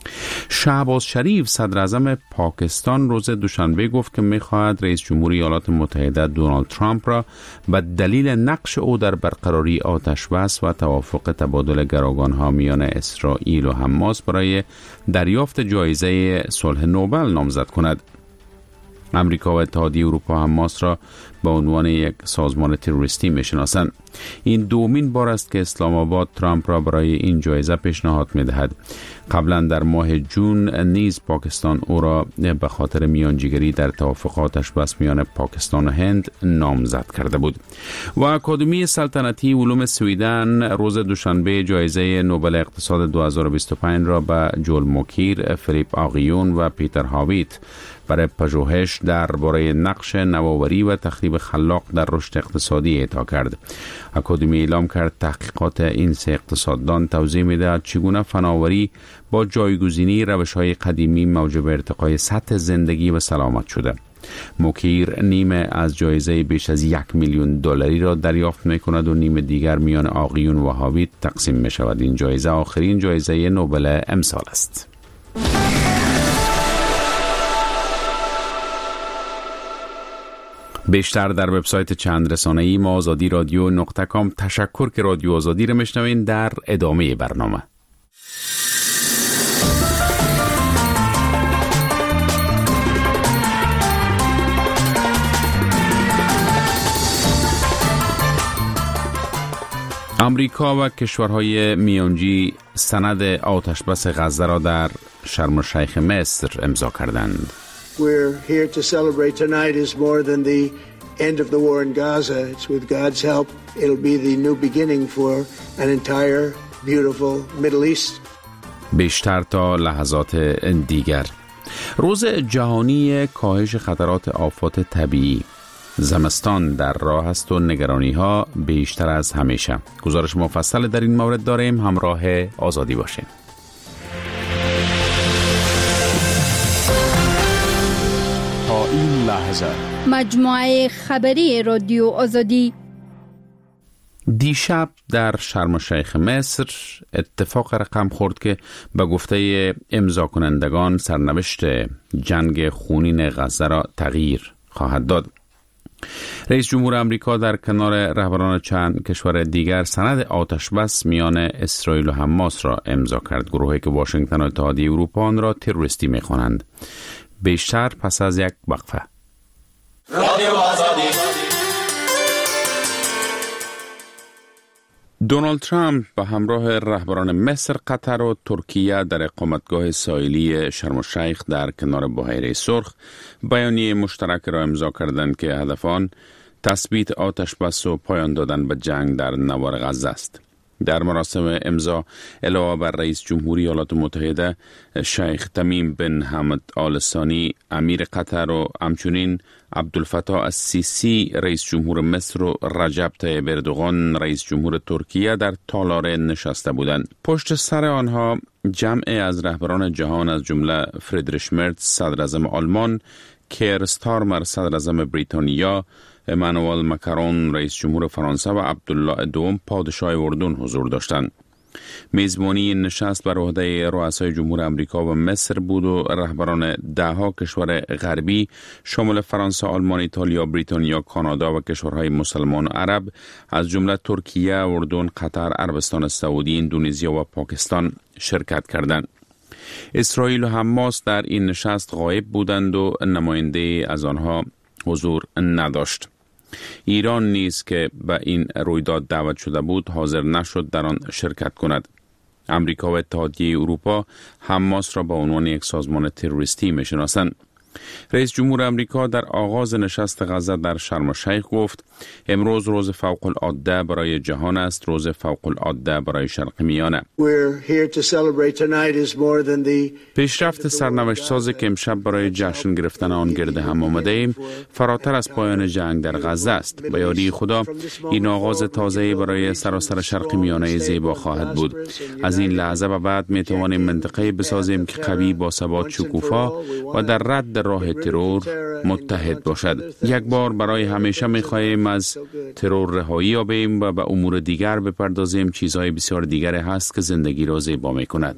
شهباز شریف صدر اعظم پاکستان روز دوشنبه گفت که می‌خواهد رئیس جمهور ایالات متحده دونالد ترامپ را به دلیل نقش او در برقراری آتشبس و توافق تبادل گروگان‌ها میان اسرائیل و حماس برای دریافت جایزه صلح نوبل نامزد کند. آمریکا و اتحادیه اروپا حماس را به عنوان یک سازمان تروریستی میشناسند. این دومین بار است که اسلام آباد ترامپ را برای این جایزه پیشنهاد میدهد. قبلا در ماه جون نیز پاکستان او را به خاطر میانجیگری در توافقات آتشبس میان پاکستان و هند نامزد کرده بود. و اکادمی سلطنتی علوم سویدن روز دوشنبه جایزه نوبل اقتصاد دو هزار و بیست و پنج را به جول موکیر، فلیپ آقیون و پیتر هاویت برای پژوهش درباره نقش نوآوری و تخریب خلاق در رشد اقتصادی اعطا کرد. اکادمی اعلام کرد تحقیقات این سه اقتصاددان توضیح می‌دهد چگونه فناوری با جایگزینی روش‌های قدیمی موجب ارتقای سطح زندگی و سلامت شده. موکیر نیمه از جایزه بیش از یک میلیون دلاری را دریافت می‌کند و نیمه دیگر میان آقیون و هاویت تقسیم می‌شود. این جایزه آخرین جایزه نوبل امسال است. بیشتر در وبسایت چند رسانه‌ای ما آزادی رادیو نقطه کام. تشکر که رادیو آزادی را میشنوین. در ادامه برنامه آمریکا و کشورهای میانجی سند آتشبس غزه را در شرم الشیخ مصر امضا کردند. We're here to celebrate tonight is more than the end of the war in Gaza. It's with God's help. It'll be the new beginning for an entire beautiful Middle East. بیشتر تا لحظات دیگر. روز جهانی کاهش خطرات آفات طبیعی. زمستان در راه است و نگرانی ها بیشتر از همیشه. گزارش مفصل در این مورد داریم. همراه آزادی باشین. تا این لحظه مجموعه خبری رادیو آزادی. دیشب در شرم الشیخ مصر اتفاق رقم خورد که به گفته امضا کنندگان سرنوشت جنگ خونین غزه را تغییر خواهد داد. رئیس جمهور آمریکا در کنار رهبران چند کشور دیگر سند آتشبس میان اسرائیل و حماس را امضا کرد. گروهی که واشنگتن و اتحادیه اروپا آن را تروریستی می‌خوانند. بیشتر پس از یک وقفه. دونالد ترامپ به همراه رهبران مصر، قطر و ترکیه در اقامتگاه ساحلی شرم الشیخ در کنار بحیره سرخ بیانیه مشترک را امضا کردند که هدف آن تثبیت آتش بس و پایان دادن به جنگ در نوار غزه است. در مراسم امضا علاوه بر رئیس جمهوری ایالات متحده شیخ تمیم بن حمد آل ثانی امیر قطر و همچنین عبدالفتاح السیسی رئیس جمهور مصر و رجب طیب اردوغان رئیس جمهور ترکیه در تالار نشسته بودند. پشت سر آنها جمعی از رهبران جهان از جمله فریدریش مرتز صدر اعظم آلمان، کیر استارمر صدر اعظم بریتانیا، امانوئل ماکرون رئیس جمهور فرانسه و عبدالله دوم پادشاه اردن حضور داشتند. میزبانی نشست بر عهده رؤسای جمهور آمریکا و مصر بود و رهبران دهها کشور غربی شامل فرانسه، آلمان، ایتالیا، بریتانیا، کانادا و کشورهای مسلمان و عرب از جمله ترکیه، اردن، قطر، عربستان سعودی، اندونزیا و پاکستان شرکت کردند. اسرائیل و حماس در این نشست غایب بودند و نماینده از آنها حضور نداشت. ایران نیز که به این رویداد دعوت شده بود حاضر نشد در آن شرکت کند. امریکا و اتحادیه اروپا حماس را به عنوان یک سازمان تروریستی می‌شناسند. رئیس جمهور آمریکا در آغاز نشست غزه در شرم الشیخ گفت امروز روز فوق العاده برای جهان است، روز فوق العاده برای شرق میانه. پیشرفت سرنوشت سازی که امشب برای جشن گرفتن آن گرد هم آمده ایم فراتر از پایان جنگ در غزه است. به یاری خدا این آغاز تازه‌ای برای سراسر شرق میانه زیبا خواهد بود. از این لحظه به بعد می توانیم منطقه بسازیم که قوی، با ثبات، شکوفا و در رد راه ترور متحد باشد. یک بار برای همیشه می‌خواهیم از ترور رهایی یابیم و به امور دیگر بپردازیم. چیزهای بسیار دیگر هست که زندگی را زیبا می‌کند.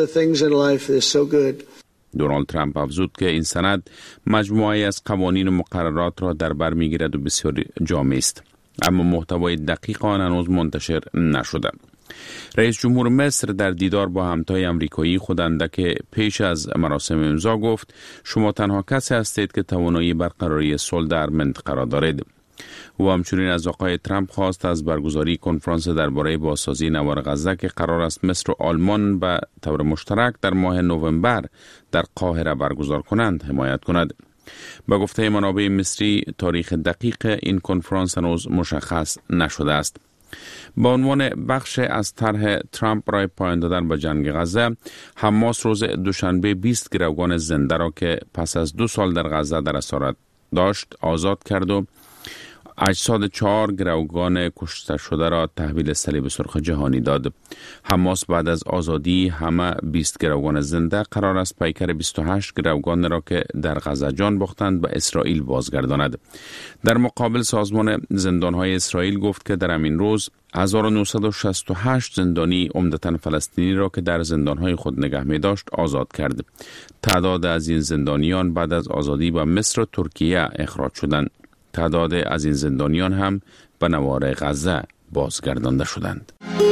دونالد ترامپ افزود که این سند مجموعه‌ای از قوانین و مقررات را در بر می‌گیرد و بسیار جامع است، اما محتوای دقیق آن هنوز منتشر نشده. رئیس جمهور مصر در دیدار با همتای آمریکایی خود اندک پیش از مراسم امضا گفت شما تنها کسی هستید که توانایی برقراری صلح در منطقه را دارید. او همچنین از آقای ترامپ خواست از برگزاری کنفرانس درباره بازسازی نوار غزه که قرار است مصر و آلمان به طور مشترک در ماه نوامبر در قاهره برگزار کنند حمایت کند. به گفته منابع مصری تاریخ دقیق این کنفرانس هنوز مشخص نشده است. با عنوان بخش از طرح ترامپ برای پایان دادن به جنگ غزه، حماس روز دوشنبه بیست گروگان زنده را که پس از دو سال در غزه در اسارت داشت آزاد کرد و اجساد چهار گروگان کشته شده را تحویل صلیب سرخ جهانی داد. حماس بعد از آزادی همه بیست گروگان زنده قرار است پیکر بیست و هشت گروگان را که در غزه جان باختند به اسرائیل بازگرداند. در مقابل سازمان زندانهای اسرائیل گفت که در همین روز هزار و نهصد و شصت و هشت زندانی عمدتاً فلسطینی را که در زندانهای خود نگه می داشت آزاد کرد. تعداد از این زندانیان بعد از آزادی به مصر و ترکیه اخراج شدند. تعداد از این زندانیان هم به نوار غزه بازگردانده شدند.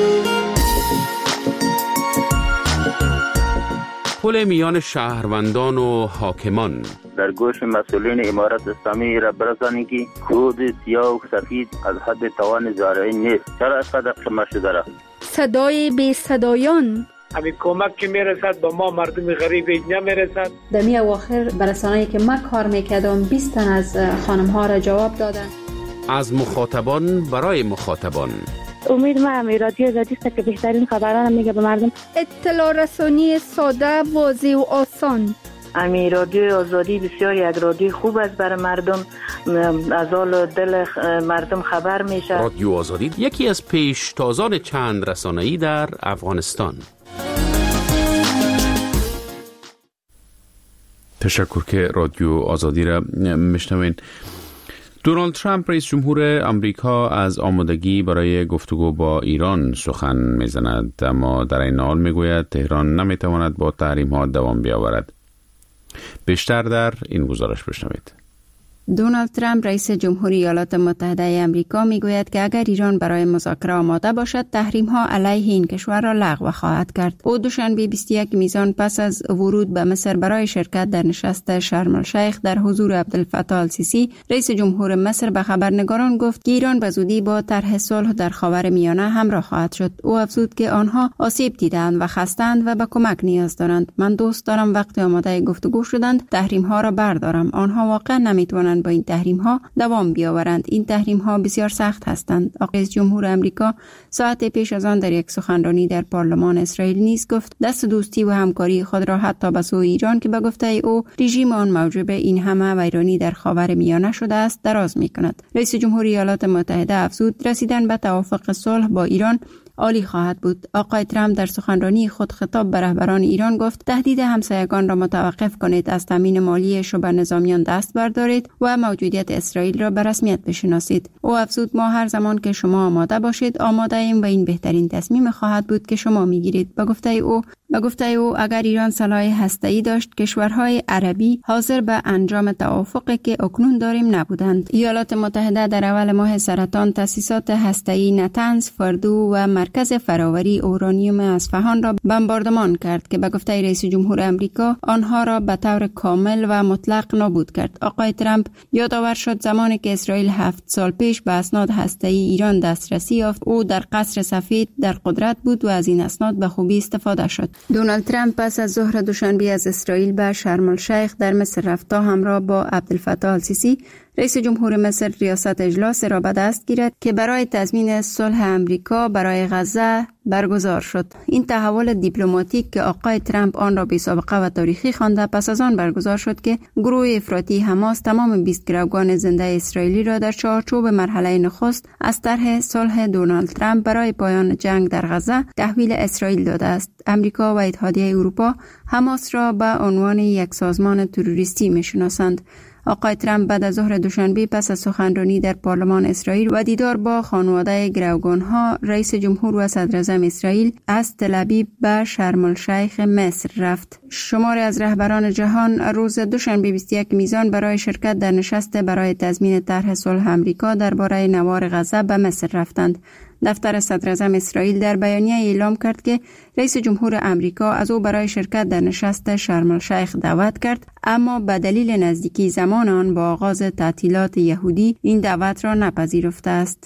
پل میان شهروندان و حاکمان در گوش مسئولین امارت اسلامی را برسانید که کود سیاه و سفید از حد توان زارعی نیست. چرا اسقدر قمه شده را؟ صدای بی صدایان همین کمک که میرسد به ما مردم غریب نمیرسد. در می اواخر برسانه‌ای که من کار میکردم بیست تن از خانم ها را جواب دادن. از مخاطبان برای مخاطبان. امید ما هم رادیو آزادی است که بهترین خبران میگه به مردم. اطلاع رسانی ساده، واضح و آسان. امی رادیو آزادی بسیار یک رادیو خوب است برای مردم، از حال دل مردم خبر میشه. رادیو آزادی یکی از پیشتازان چند رسانه‌ای در افغانستان. تشکر که رادیو آزادی را میشنوین. دونالد ترامپ رئیس جمهور آمریکا از آمادگی برای گفتگو با ایران سخن میزند، اما در این حال میگوید تهران نمیتواند با تحریم ها دوام بیاورد. بیشتر در این گزارش بشنوید. دونالد ترامپ رئیس جمهوری ایالات متحده آمریکا میگوید که اگر ایران برای مذاکره آماده باشد، تحریم ها علیه این کشور را لغو خواهد کرد. او دوشنبه بیست و یک میزان پس از ورود به مصر برای شرکت در نشست شرم الشیخ در حضور عبدالفتاح السیسی رئیس جمهور مصر به خبرنگاران گفت که ایران به زودی با طرح صلح در خاورمیانه همراه خواهد شد. او افزود که آنها آسیب دیدند و خستند و به کمک نیاز دارند. من دوست دارم وقتی آماده گفتگو شدند تحریم ها را بردارم. آنها واقعا نمیتوانند با این تحریم ها دوام بیاورند. این تحریم ها بسیار سخت هستند. آقای رئیس جمهور آمریکا ساعت پیش از آن در یک سخنرانی در پارلمان اسرائیل نیز گفت دست دوستی و همکاری خود را حتی به سوی ایران که به گفته او رژیم آن موجب این همه ویرانی در خاورمیانه شده است دراز می‌کند. رئیس جمهور ایالات متحده افزود رسیدن به توافق صلح با ایران عالی خواهد بود. آقای ترامپ در سخنرانی خود خطاب به رهبران ایران گفت تهدید همسایگان را متوقف کنید، از تامین مالی شبه نظامیان دست بردارید و موجودیت اسرائیل را به رسمیت بشناسید. او افزود ما هر زمان که شما آماده باشید آماده ایم و این بهترین تصمیم خواهد بود که شما میگیرید. به گفته او به گفته او اگر ایران سلاح هسته‌ای داشت کشورهای عربی حاضر به انجام توافقی که اکنون داریم نبودند. ایالات متحده در اول ماه سرطان تأسیسات هسته‌ای نتنز، فردو و مرکز فراوری اورانیوم اصفهان را بمباردمان کرد که به گفته رئیس جمهور آمریکا آنها را به طور کامل و مطلق نابود کرد. آقای ترامپ یادآور شد زمانی که اسرائیل هفت سال پیش به اسناد هسته‌ای ایران دسترسی یافت او در قصر سفید در قدرت بود و از این اسناد به خوبی استفاده شد. دونالد ترامپ پس از ظهر دوشنبه از اسرائیل به شرم الشیخ در مصر رفت تا همراه با عبدالفتاح السیسی رئیس جمهور مصر ریاست اجلاس را به دست گیرد که برای تضمین صلح امریکا برای غزه برگزار شد. این تحول دیپلماتیک که آقای ترامپ آن را بی‌سابقه و تاریخی خوانده پس از آن برگزار شد که گروه افراطی حماس تمام بیست گروگان زنده اسرائیلی را در چارچوب مرحله نخست از طرح صلح دونالد ترامپ برای پایان جنگ در غزه تحویل اسرائیل داده است. امریکا و اتحادیه اروپا حماس را به عنوان یک سازمان تروریستی می‌شناسند. آقای ترامپ بعد از ظهر دوشنبه پس از سخنرانی در پارلمان اسرائیل و دیدار با خانواده گروگان‌ها رئیس جمهور و صدر اعظم اسرائیل از تل ابیب به شرم الشیخ مصر رفت. شماری از رهبران جهان روز دوشنبه بیست و یک میزان برای شرکت در نشست برای تضمین طرح صلح آمریکا درباره نوار غزه به مصر رفتند. دفتر صدر اعظم اسرائیل در بیانیه اعلام کرد که رئیس جمهور آمریکا از او برای شرکت در نشست شرم الشیخ دعوت کرد، اما به دلیل نزدیکی زمان آن با آغاز تعطیلات یهودی این دعوت را نپذیرفته است.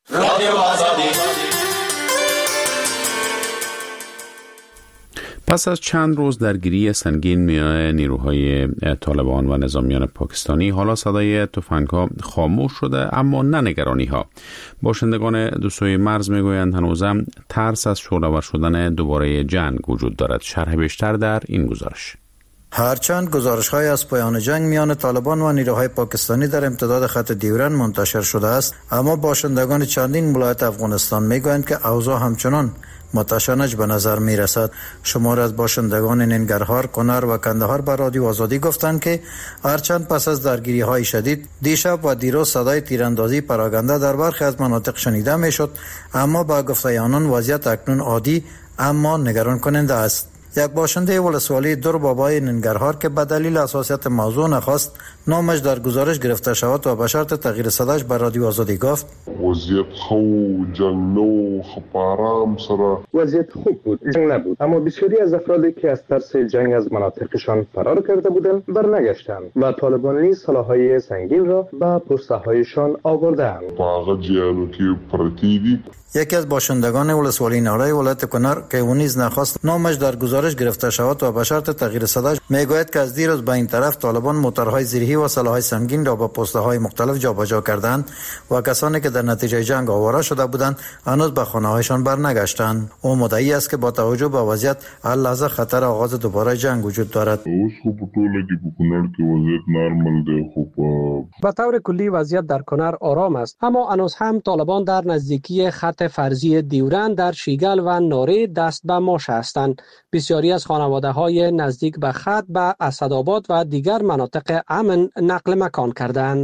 پس از چند روز درگیری سنگین میان نیروهای طالبان و نظامیان پاکستانی، حالا صدای تفنگ‌ها خاموش شده، اما نه نگرانی‌ها. باشندگان دو سوی مرز میگویند هنوزم ترس از شعله‌ور شدن دوباره جنگ وجود دارد. شرح بیشتر در این گزارش. هرچند گزارش‌های از پایان جنگ میان طالبان و نیروهای پاکستانی در امتداد خط دیورن منتشر شده است، اما باشندگان چندین ولایت افغانستان میگویند که اوضاع همچنان متشنج به نظر می رسد. شمار از باشندگان ننگرهار، کنر و کندهار به رادیو آزادی گفتند که هرچند پس از درگیری های شدید دیشب و دیروز صدای تیراندازی پراگنده در برخی از مناطق شنیده می شد، اما با گفته آنان وضعیت اکنون عادی اما نگران کننده است. یک باشنده ولسوالی دور بابای ننگرهار که به دلیل حساسیت موضوع نخواست نامش در گزارش گرفته شود و به شرط تغییر صداش به رادیو آزادی گفت وضعیت خوب جنگ نو خپارام سره وضعیت خوب بود، جنگ نبود، اما بسیاری از افرادی که از ترس جنگ از مناطقشان فرار کرده بودند برنگشتند و طالبان نیز سلاح‌های سنگین را به پسته‌هایشان آوردند. باغ جیانو که پرتیدی. یکی از باشندگان ولسوالی نارای ولایت کنر که او نیز نخواست نامش در گزارش گرفته شود و به شرط تغییر صداش میگوید که از دیروز به این طرف طالبان موتورهای زیرهی و سلاح‌های سنگین را به پست‌های مختلف جابجا کردند و کسانی که در نتیجه جنگ آواره شده بودند هنوز به خانه‌هایشان برنگشتند. او مدعی است که با توجه به وضعیت هر لحظه خطر آغاز دوباره جنگ وجود دارد. اوس خو په ټوله کې په کنر کې وضعیت نارمل دی، خو به طور کلی وضعیت در کنر آرام است، اما هنوز هم طالبان در نزدیکی خط حکومت فرضی دیورند در شیگل و ناره دست به ماش هستند. بسیاری از خانواده های نزدیک به خط به اسدآباد و دیگر مناطق امن نقل مکان کردند.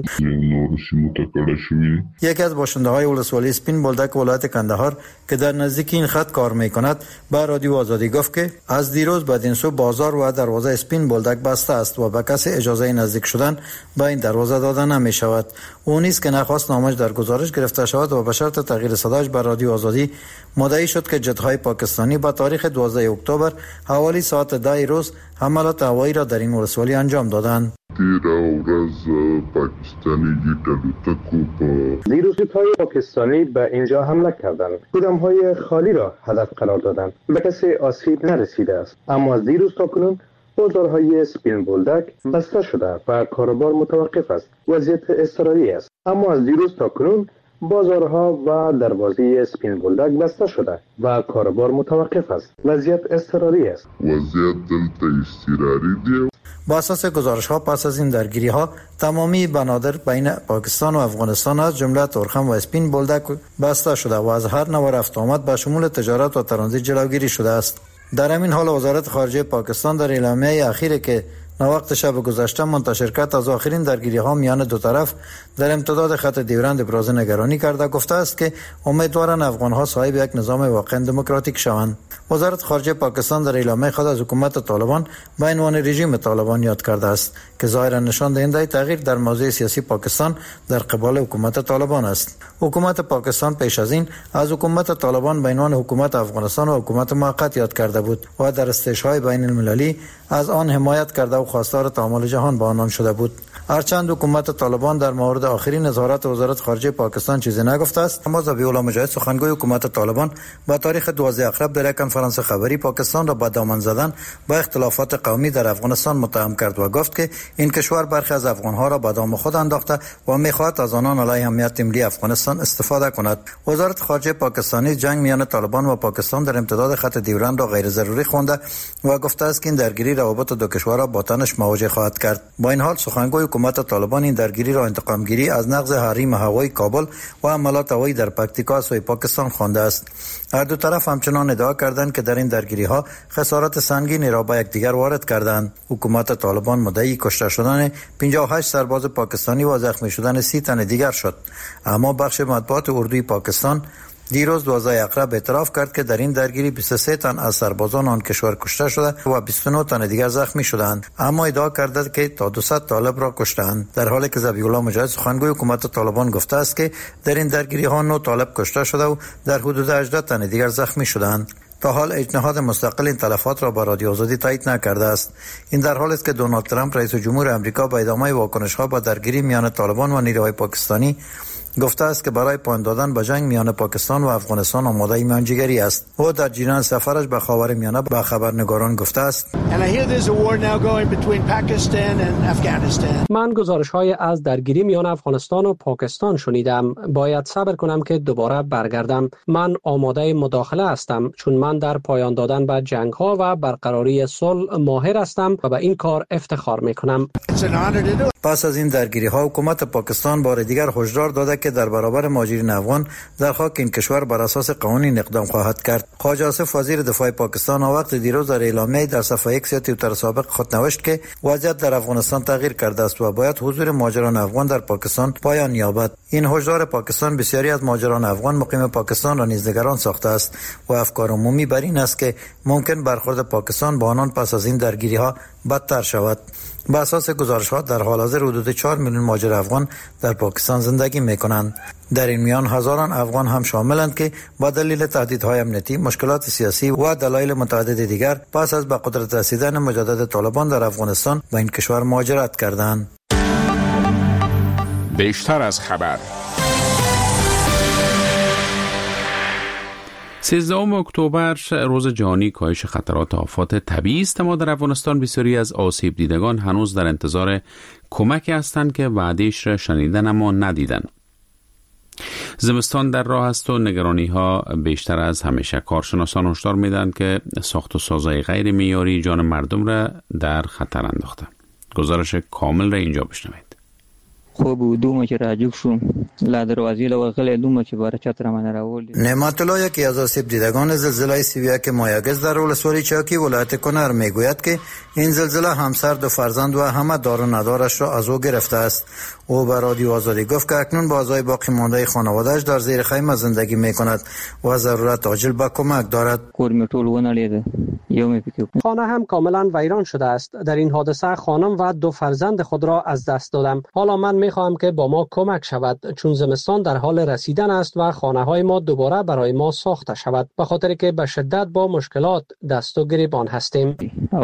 یکی از باشنده های ولسوالی سپین بولدک ولایت کندهار که در نزدیک این خط کار میکند به رادیو آزادی گفت که از دیروز بعد این سو بازار و دروازه سپین بولدک بسته است و به کسی اجازه نزدیک شدن به این دروازه داده نمی شود. او نیز که نخواست نامش در گزارش گرفته شود و به شرط تغییر صداش به رادیو آزادی مدعی شد که جت‌های پاکستانی با تاریخ دوازده اکتبر حوالی ساعت ده روز حملات هوایی را در این ولسوالی انجام دادند. دیروز جت‌های پاکستانی به اینجا حمله کردند. گودام‌های خالی را هدف قرار دادند. به کسی آسیب نرسیده است. اما از دیروز تا کنون بازارهای سپین بولدک بسته شده و کاروبار متوقف است. وضعیت اضطراری است. اما از دیروز تا کنون بازارها و دروازه سپین بولدک بسته شده و کاروبار متوقف است. وضعیت اضطراری است. وضعیت دلتا اضطراری دی. با اساس گزارش ها پس از این درگیری ها تمامی بنادر بین پاکستان و افغانستان از جمله تورخم و اسپین بولدک بسته شده و از هر نوع رفت آمد به شمول تجارت و ترانزیت جلوگیری شده است. در همین حال وزارت خارجه پاکستان در اعلامیه اخیری که وقت شب گذشته منتشر کرد از آخرین درگیری ها میان دو طرف در امتداد خط دیورند ابراز نگرانی کرده گفته است که امیدوارند افغان ها صاحب یک نظام واقعا دموکراتیک شوند. وزارت خارجه پاکستان در اعلامیه خود از حکومت طالبان به عنوان رژیم طالبان یاد کرده است که ظاهرا نشان دهنده تغییر در موضوع سیاسی پاکستان در قبال حکومت طالبان است. حکومت پاکستان پیش از این از حکومت طالبان به عنوان حکومت افغانستان و حکومت موقت یاد کرده بود و در استشهای بین المللی از آن حمایت کرده و خواستار تعامل جهان با آنان شده بود. هرچند حکومت طالبان در مورد آخرین اظهارات وزارت خارجه پاکستان چیزی نگفته است، اما ذبیح الله مجاهد سخنگوی حکومت طالبان با تاریخ دوازده اکتبر در یک کنفرانس خبری پاکستان را با دامن زدن با اختلافات قومی در افغانستان متهم کرد و گفت که این کشور برخی از افغانها را به دام خود انداخته و می‌خواهد از آنان علیه امنیت ملی افغانستان استفاده کند. وزارت خارجه پاکستانی جنگ میان طالبان و پاکستان در امتداد خط دیورند را غیر ضروری خوانده و گفته است که این درگیری روابط دو کشور را با تنش مواجه خواهد کرد. با این حال سخنگوی حکومت طالبان این درگیری را انتقام گیری از نقض حریم هوایی کابل و حملات هوایی در پکتیکا سوی پاکستان خوانده است. هر دو طرف همچنان ادعا کردند که در این درگیری ها خسارات سنگینی را به یکدیگر وارد کردند. حکومت طالبان مدعی کشته شدن پنجاه و هشت سرباز پاکستانی و زخمی شدن سی تن دیگر شد، اما بخش مطبوعات اردوی پاکستان دیروز دوازده اکتبر اعتراف کرد که در این درگیری بیست و سه تن از سربازان آن کشور کشته شده و بیست و نه تن دیگر زخمی شدند، اما ادعا کرده که تا دویست طالب را کشتند، در حالی که ذبیح الله مجاهد سخنگوی حکومت طالبان گفته است که در این درگیری ها نه طالب کشته شده و در حدود هجده تن دیگر زخمی شدند. تا حال اجنهاد مستقل این تلفات را با رادیو آزادی تایید نکرده است. این در حالی است که دونالد ترامپ رئیس جمهور آمریکا با ادامه واکنش‌ها با درگیری میان طالبان و نیروهای پاکستانی گفته است که برای پایان دادن به جنگ میان پاکستان و افغانستان آماده میانجیگری است. او در جریان سفرش به خاورمیانه به خبرنگاران گفته است: من گزارش‌های از درگیری میان افغانستان و پاکستان شنیدم. باید صبر کنم که دوباره برگردم. من آماده مداخله هستم چون من در پایان دادن به جنگ‌ها و برقراری صلح ماهر هستم و به این کار افتخار می‌کنم. پس از این درگیری ها حکومت پاکستان بار دیگر هشدار داده که در برابر مهاجرین افغان در خاک این کشور بر اساس قانونی اقدام خواهد کرد. خواجه آصف وزیر دفاع پاکستان وقت دیروز در اعلامیه در صفحه ایکس توییتر سابق خود نوشت که وضعیت در افغانستان تغییر کرده است و باید حضور مهاجران افغان در پاکستان پایان یابد. این هشدار پاکستان بسیاری از مهاجران افغان مقیم پاکستان را نیز نگران ساخته است و افکار عمومی بر این است که ممکن برخورد پاکستان با آنان پس از این درگیری ها بدتر شود. با اساس گزارش‌ها در حال حاضر حدود چهار میلیون مهاجر افغان در پاکستان زندگی می‌کنند. در این میان هزاران افغان هم شاملند که با دلیل تهدیدهای امنیتی، مشکلات سیاسی و دلایل متعدد دیگر پس از به قدرت رسیدن مجدد طالبان در افغانستان به این کشور مهاجرت کردند. بیشتر از خبر. سیزدهم اکتبر روز جهانی کاهش خطرات آفات طبیعی است، اما در افغانستان بسیاری از آسیب دیدگان هنوز در انتظار کمکی هستند که وعده‌اش را شنیدن اما ندیدن. زمستان در راه است و نگرانی ها بیشتر از همیشه. کارشناسان هشدار میدن که ساخت و سازهای غیر معیاری جان مردم را در خطر انداخته. گزارش کامل را اینجا بشنوید. خوب و دوم چې راجوک شوم لا دروازې له غلې دوم چې بار چتر من راول. نعمت الله یکی از آسیب دیدگان زلزله سیویک مایاگز در ولسوالی چاکی ولایت کنر میگوید که این زلزله همسر دو فرزند و همه دار و ندارش را از او گرفته است. او به رادیو آزادی گفت که اکنون با اعضای باقی مانده خانواده‌اش در زیر خیمه زندگی میکند و ضرورت عاجل به کمک دارد. خانه هم کاملا ویران شده است. در این حادثه خانم و دو فرزند خود را از دست دادم. حالا من میخواهم که با ما کمک شود چون زمستان در حال رسیدن است و خانه های ما دوباره برای ما ساخته شود به خاطر که به شدت با مشکلات دست و گریبان هستیم.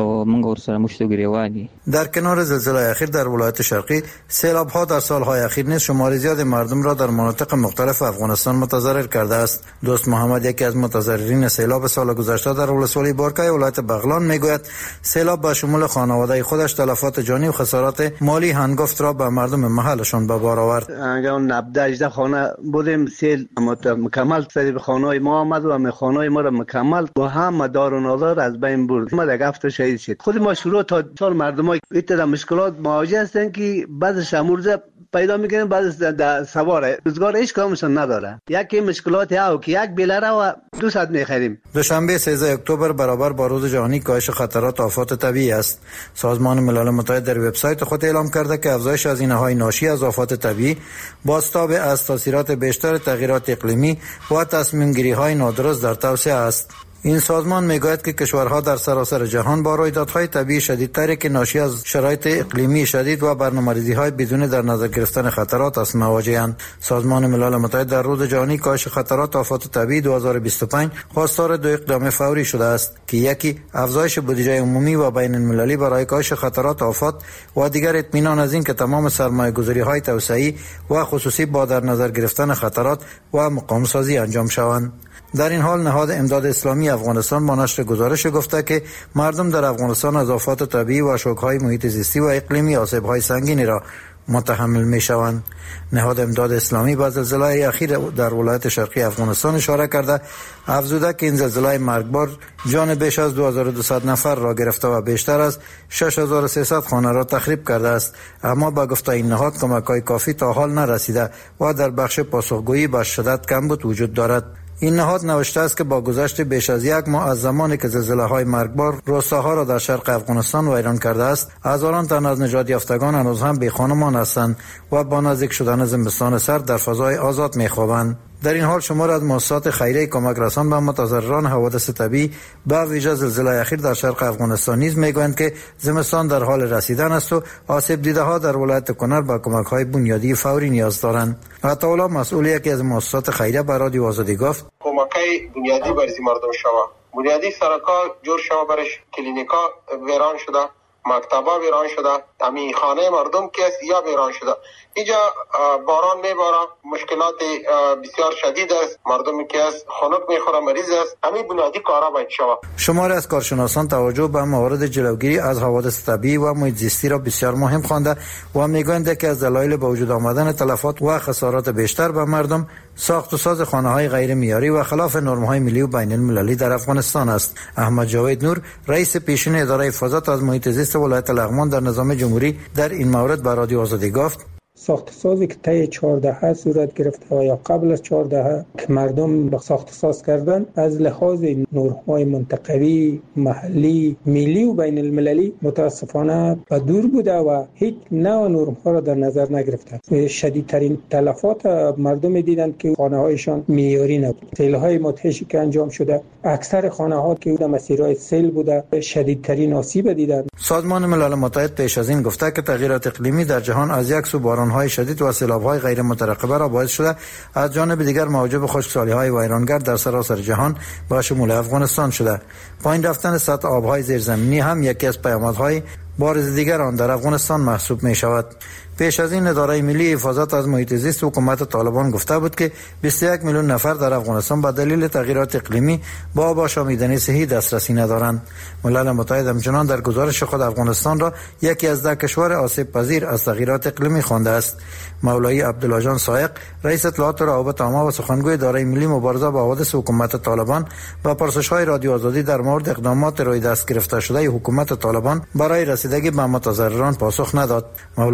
در کنار زلزله اخیر در ولایت شرقی سیلاب ها در سالهای اخیر نیز شمار زیاد مردم را در مناطق مختلف افغانستان متضرر کرده است. دوست محمد یکی از متضررین سیلاب سال گذشته در ولسوالی بارکای ولایت بغلان میگوید سیلاب به شمول خانواده خودش تلفات جانی و خسارات مالی هنگفت را به مردم محلشان به بار آورد. اگر نود هجده خانه بودیم سیل مکمل سری به خانه ما آمد و خانه ما را مکمل با هم دار و نادار از بین برد. ما یک هفته شهید شد. خود ما شروع تا سال مردم ها ایتر مشکلات مواجه هستن که بعضش امروزه پیدا میکنیم بعض در سواره روزگار هیچ کامشون نداره. یکی مشکلات ها که یک بیلره و دو صد میخریم. دوشنبه سیزده اکتبر برابر با روز جهانی کاهش خطرات آفات طبیعی است. سازمان ملل متحد در وبسایت خود اعلام کرده که افزایش هزینه‌های ناشی از آفات طبیعی بازتاب از تاثیرات بیشتر تغییرات اقلیمی و تصمیم گیری های نادرست در توسعه است. این سازمان میگوید که کشورها در سراسر جهان با رویدادهای طبیعی شدیدتری که ناشی از شرایط اقلیمی شدید و برنامه‌ریزی‌های بدون در نظر گرفتن خطرات است مواجه‌اند. سازمان ملل متحد در روز جهانی کاهش خطرات آفات طبیعی دو هزار و بیست و پنج خواستار دو اقدام فوری شده است که یکی افزایش بودجه عمومی و بین المللی برای کاهش خطرات آفات و دیگر اطمینان از این که تمام سرمایه‌گذاری‌های توسعه‌ای و خصوصی با در نظر گرفتن خطرات و مقام‌سازی انجام شوند. در این حال نهاد امداد اسلامی افغانستان با نشر گزارش گفته که مردم در افغانستان از آفات طبیعی و شوک‌های محیط زیستی و اقلیمی آسیب‌های سنگینی را متحمل می‌شوند. نهاد امداد اسلامی با زلزله اخیر در ولایت شرقی افغانستان اشاره کرده افزوده که این زلزله مرگبار جان بیش از دو هزار و دویست نفر را گرفته و بیشتر از شش هزار و سیصد خانه را تخریب کرده است، اما با گفته این نهاد کمک‌های کافی تا حال نرسیده و در بخش پاسخگویی به شدت کمبود وجود دارد. این نهاد نوشته است که با گذشت بیش از یک ماه از زمانی که زلزله‌های مرگبار روستاها را در شرق افغانستان ویران کرده است، هزاران تن از نجات یافتگان هنوز هم بی‌خانمان هستند و با نزدیک شدن زمستان سرد در فضای آزاد می‌خوابند. در این حال شمار از مؤسسات خیریه کمک رسان به متضرران حوادث طبیعی به ویژه زلزله اخیر در شرق افغانستان نیز میگویند که زمستان در حال رسیدن است و آسیب دیده ها در ولایت کنر به کمک های بنیادی فوری نیاز دارند. عطاالله مسئول یکی از مؤسسات خیریه به رادیو آزادی گفت کمکای بنیادی برای مردم شوه. بنیادی سرکا جور شوه، برش کلینیکا ویران شده، مکتبا ویران شده، همین خانه مردم که است یا ویران شده. اینجا باران میباره، مشکلات بسیار شدید است، مردمی که است خنک میخوره، مریض است. همین بنیادی کارا باید شود. شماری از کارشناسان توجه به موارد جلوگیری از حوادث طبیعی و محیط زیستی را بسیار مهم خوانده و میگویند که از دلایل به وجود آمدن تلفات و خسارات بیشتر به مردم ساخت و ساز خانه‌های غیر معیاری و خلاف نرم‌های ملی و بین المللی در افغانستان است. احمد جاوید نور، رئیس پیشین اداره حفاظت از محیط زیست ولایت لغمان در نظام جمهوری در این مورد به رادیو آزادی گفت ساخت سازی که طی چهارده صورت گرفته و یا قبل از چهارده که مردم به ساخت ساز کردن از لحاظ نرم‌های منطقوی، محلی، ملی و بین المللی متاسفانه به دور بوده و هیچ نوع نرم‌ها را در نظر نگرفته. شدیدترین تلفات مردم دیدند که خانه‌هایشان معیاری نبود. سیل‌های مدهشی که انجام شده، اکثر خانه‌ها که در مسیرهای سیل بوده شدیدترین آسیب دیدند. سازمان ملل متحد پیش از این گفته که تغییرات اقلیمی در جهان از یک سو باران‌های شدید و سیلاب‌های غیر مترقبه را باعث شده از جانب دیگر موجب خشکسالی‌های ویرانگر در سراسر جهان با شمول افغانستان شده. پایین رفتن سطح آب‌های زیرزمینی هم یکی از پیامدهای بارز دیگر آن در افغانستان محسوب می‌شود. پیش از این اداره ملی حفاظت از محیط زیست حکومت طالبان گفته بود که بیست و یک میلیون نفر در افغانستان به دلیل تغییرات اقلیمی با آب آشامیدنی صحی دسترسی ندارند. ملل متحد همچنان در گزارش خود افغانستان را یکی از ده کشور آسیب پذیر از تغییرات اقلیمی خوانده است. مولوی عبدالله جان سایق، رئیس اطلاعات و روابط عامه و سخنگوی اداره ملی مبارزه با حوادث حکومت طالبان، با پرسش‌های رادیو آزادی در مورد اقدامات روی دست گرفته شده حکومت طالبان برای رسیدگی به متضرران پاسخ نداد. مولوی متی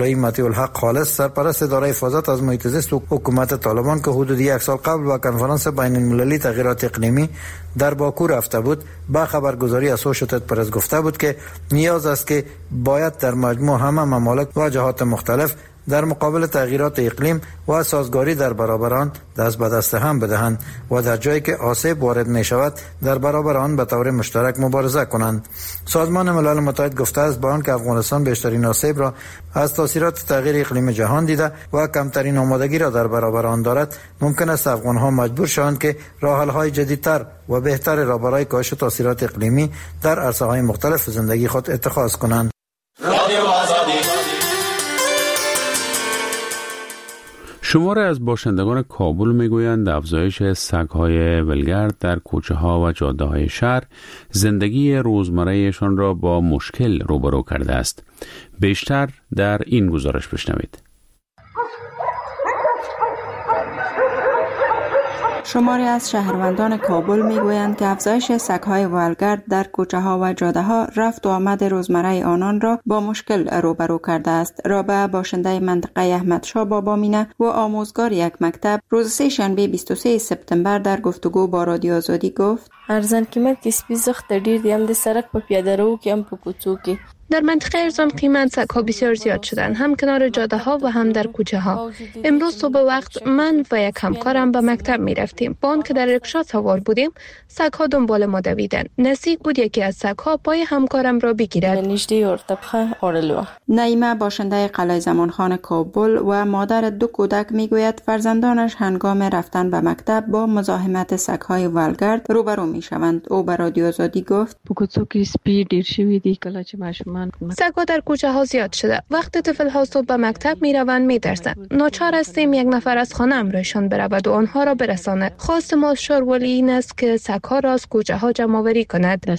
عبدالحق خالص سرپرست اداره حفاظت از محیط زیست و حکومت طالبان که حدود یک سال قبل با کنفرانس بین المللی تغییرات اقلیمی در باکو رفته بود، با خبرگزاری اسوشیتد پرس گفته بود که نیاز است که باید در مجموع همه ممالک و جهات مختلف در مقابل تغییرات اقلیم و سازگاری در برابر آن دست به دست هم بدهند و در جایی که آسیب وارد می شود در برابر آن به طور مشترک مبارزه کنند. سازمان ملل متحد گفته است با آنکه افغانستان بیشترین آسیب را از تاثیرات تغییر اقلیم جهان دیده و کمترین آمادگی را در برابر آن دارد، ممکن است افغانها مجبور شوند که راه حل های جدیدتر و بهتر را برای کاهش تاثیرات اقلیمی در عرصه های مختلف زندگی خود اتخاذ کنند. شماره از باشندگان کابل میگویند افزایش سگ‌های ولگرد در کوچه‌ها و جاده‌های شهر زندگی روزمره‌شان را با مشکل روبرو کرده است. بیشتر در این گزارش بشنوید. شماری از شهروندان کابل میگویند که افزایش سگ‌های ولگرد در کوچه‌ها و جاده‌ها رفت و آمد روزمره آنان را با مشکل روبرو کرده است. رابعه باشنده منطقه احمدشاه بابامینه و آموزگار یک مکتب روز سه شنبه بیست و سه سپتامبر در گفتگو با رادیو آزادی گفت: ارزان قیمت کې سپي زخت ډیر دي، هم د سړک په پیاده رو کې هم په کوڅو کې. در منطقه ارزان قیمت سگ‌ها بسیار زیاد شدند، هم کنار جاده ها و هم در کوچه ها. امروز صبح وقت من و یک همکارم به مکتب می رفتیم. با آن که در رکشا سوار بودیم، سگ‌ها دنبال ما دویدند. نزدیک بود یکی از سگ‌ها پای همکارم را بگیرد. نعیمه باشنده قلعه زمانخان کابل و مادر دو کودک میگوید فرزندانش هنگام رفتن به مکتب با مزاحمت سگ‌های ولگرد روبرو میشوند. او به رادیو آزادی گفت: سگ‌ها در کوچه ها زیاد شده. وقتی طفل ها صبح به مکتب می روند می ترسند. ناچار هستیم یک نفر از خانه امرایشان برود و آنها را برساند. خواست ما شارولی این است که سگ‌ها را از کوچه ها جمع آوری کند.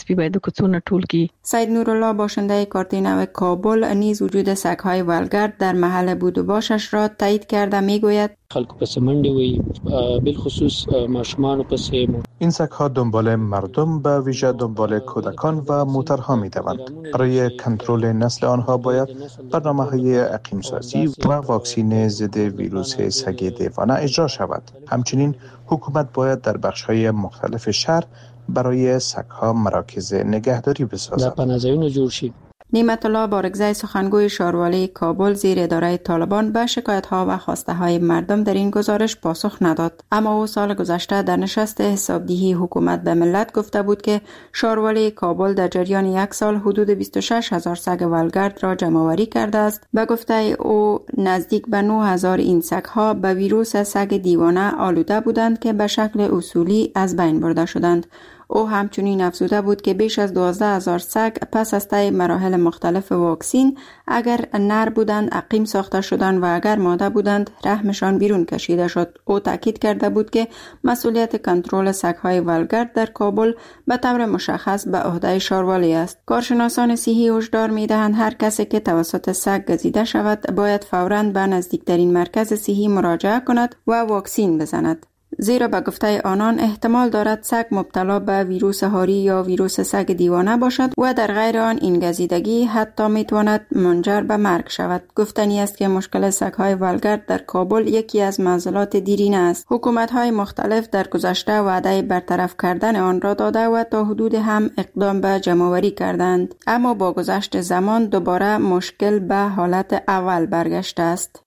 سید نورالله باشنده کارتینو کابل نیز وجود سگ‌های ولگرد در محل بود و باشش را تایید کرده میگوید: خلکو پس منډه وي، بالخصوص ماشومان پس. این سگ‌ها دنبال مردم به ویژه دنبال کودکان و موترها می‌دوند. برای کنترل نسل آنها باید برنامه‌های اقلیم سازی و واکسین ضد ویروس سگ دیوانه اجرا شود. همچنین حکومت باید در بخش‌های مختلف شهر برای سگ‌ها مراکز نگهداری بسازد. نعمت الله بارگزای سخنگوی شاروالی کابل زیر اداره طالبان به شکایت‌ها و خواسته‌های مردم در این گزارش پاسخ نداد. اما او سال گذشته در نشست حسابدهی حکومت به ملت گفته بود که شاروالی کابل در جریان یک سال حدود بیست و شش هزار سگ ولگرد را جمع‌آوری کرده است. به گفته او نزدیک به نه هزار این سگ‌ها به ویروس سگ دیوانه آلوده بودند که به شکل اصولی از بین برده شدند. او همچنین افزوده بود که بیش از دوازده هزار سگ پس از طی مراحل مختلف واکسین اگر نر بودند عقیم ساخته شدند و اگر ماده بودند رحمشان بیرون کشیده شد. او تاکید کرده بود که مسئولیت کنترل سگ‌های ولگرد در کابل به طور مشخص به عهده شاروالی است. کارشناسان صحی هشدار می‌دهند هر کسی که توسط سگ گزیده شود باید فوراً به نزدیکترین مرکز صحی مراجعه کند و واکسین بزند، زیرا به گفته آنان احتمال دارد سگ مبتلا به ویروس هاری یا ویروس سگ دیوانه باشد و در غیر آن این گزیدگی حتی میتواند منجر به مرگ شود. گفتنی است که مشکل سگ‌های ولگرد در کابل یکی از معضلات دیرینه است. حکومت‌های مختلف در گذشته وعده برطرف کردن آن را داده و تا حدود هم اقدام به جمع‌آوری کردند، اما با گذشت زمان دوباره مشکل به حالت اول برگشته است.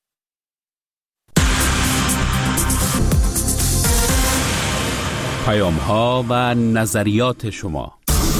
پیام ها و نظریات شما.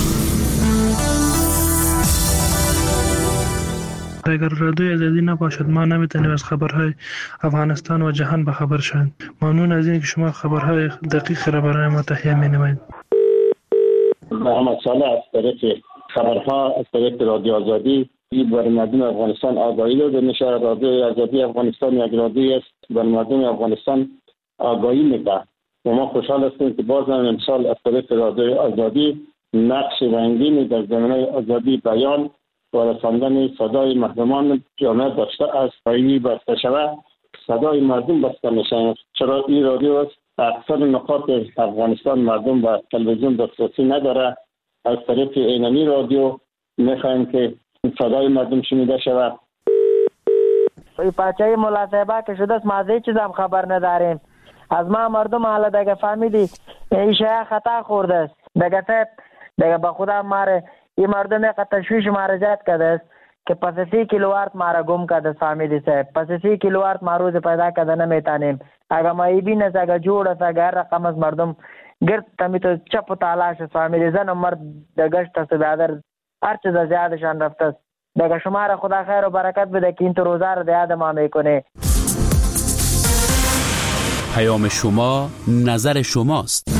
اگر رادیو آزادی نباشد ما نمیتونیم از خبرهای افغانستان و جهان به خبر شویم. ممنون از اینکه شما خبرهای دقیق را برای ما تهیه می‌نمایید. محمد صالح از طریق خبرها از طریق رادیو آزادی بر مردم افغانستان آگاهی داده میشه. رادیو آزادی افغانستان یک رادیو است بر مردم افغانستان آگاهی میده و ما خوشحال هستیم که باز هم امسال از طریق رادیو آزادی نقش رنگینی در زمینه آزادی بیان و رساندن صدای مردمان جامعه داشته است. اینی بسته شود صدای مردم بسته میشه، چرا این رادیو است اکثر نقاط افغانستان مردم با تلویزیون دسترسی نداره. از طریق اینمی رادیو میخوایم که صدای مردم شنیده شود. پاچه ملاصبه که شده است ما از هیچ چیز هم خبر نداریم. از ما مردم حالا دیگه فهمیدی این شیعه خطا خورده است دیگه صاحب دیگه به خدا ماره این مردم یک تشویش ماره زیاد کرده است که پس سی کیلووات ماره گم کرده فهمیدی صاحب. پس سی کیلووات ما روز پیدا کرده نمیتانیم. اگه ما ای بین است اگه جوڑ است اگه هر رقم از مردم گرد تمی تو چپ و تالاش است فهمیدی. زن و مرد دگشت است بیادر هر چیز زیادشان رفته است دیگه. شما را خدا خیر و برکت بده که این تو روزه رو دیاد ما میکنه. پیام شما نظر شماست.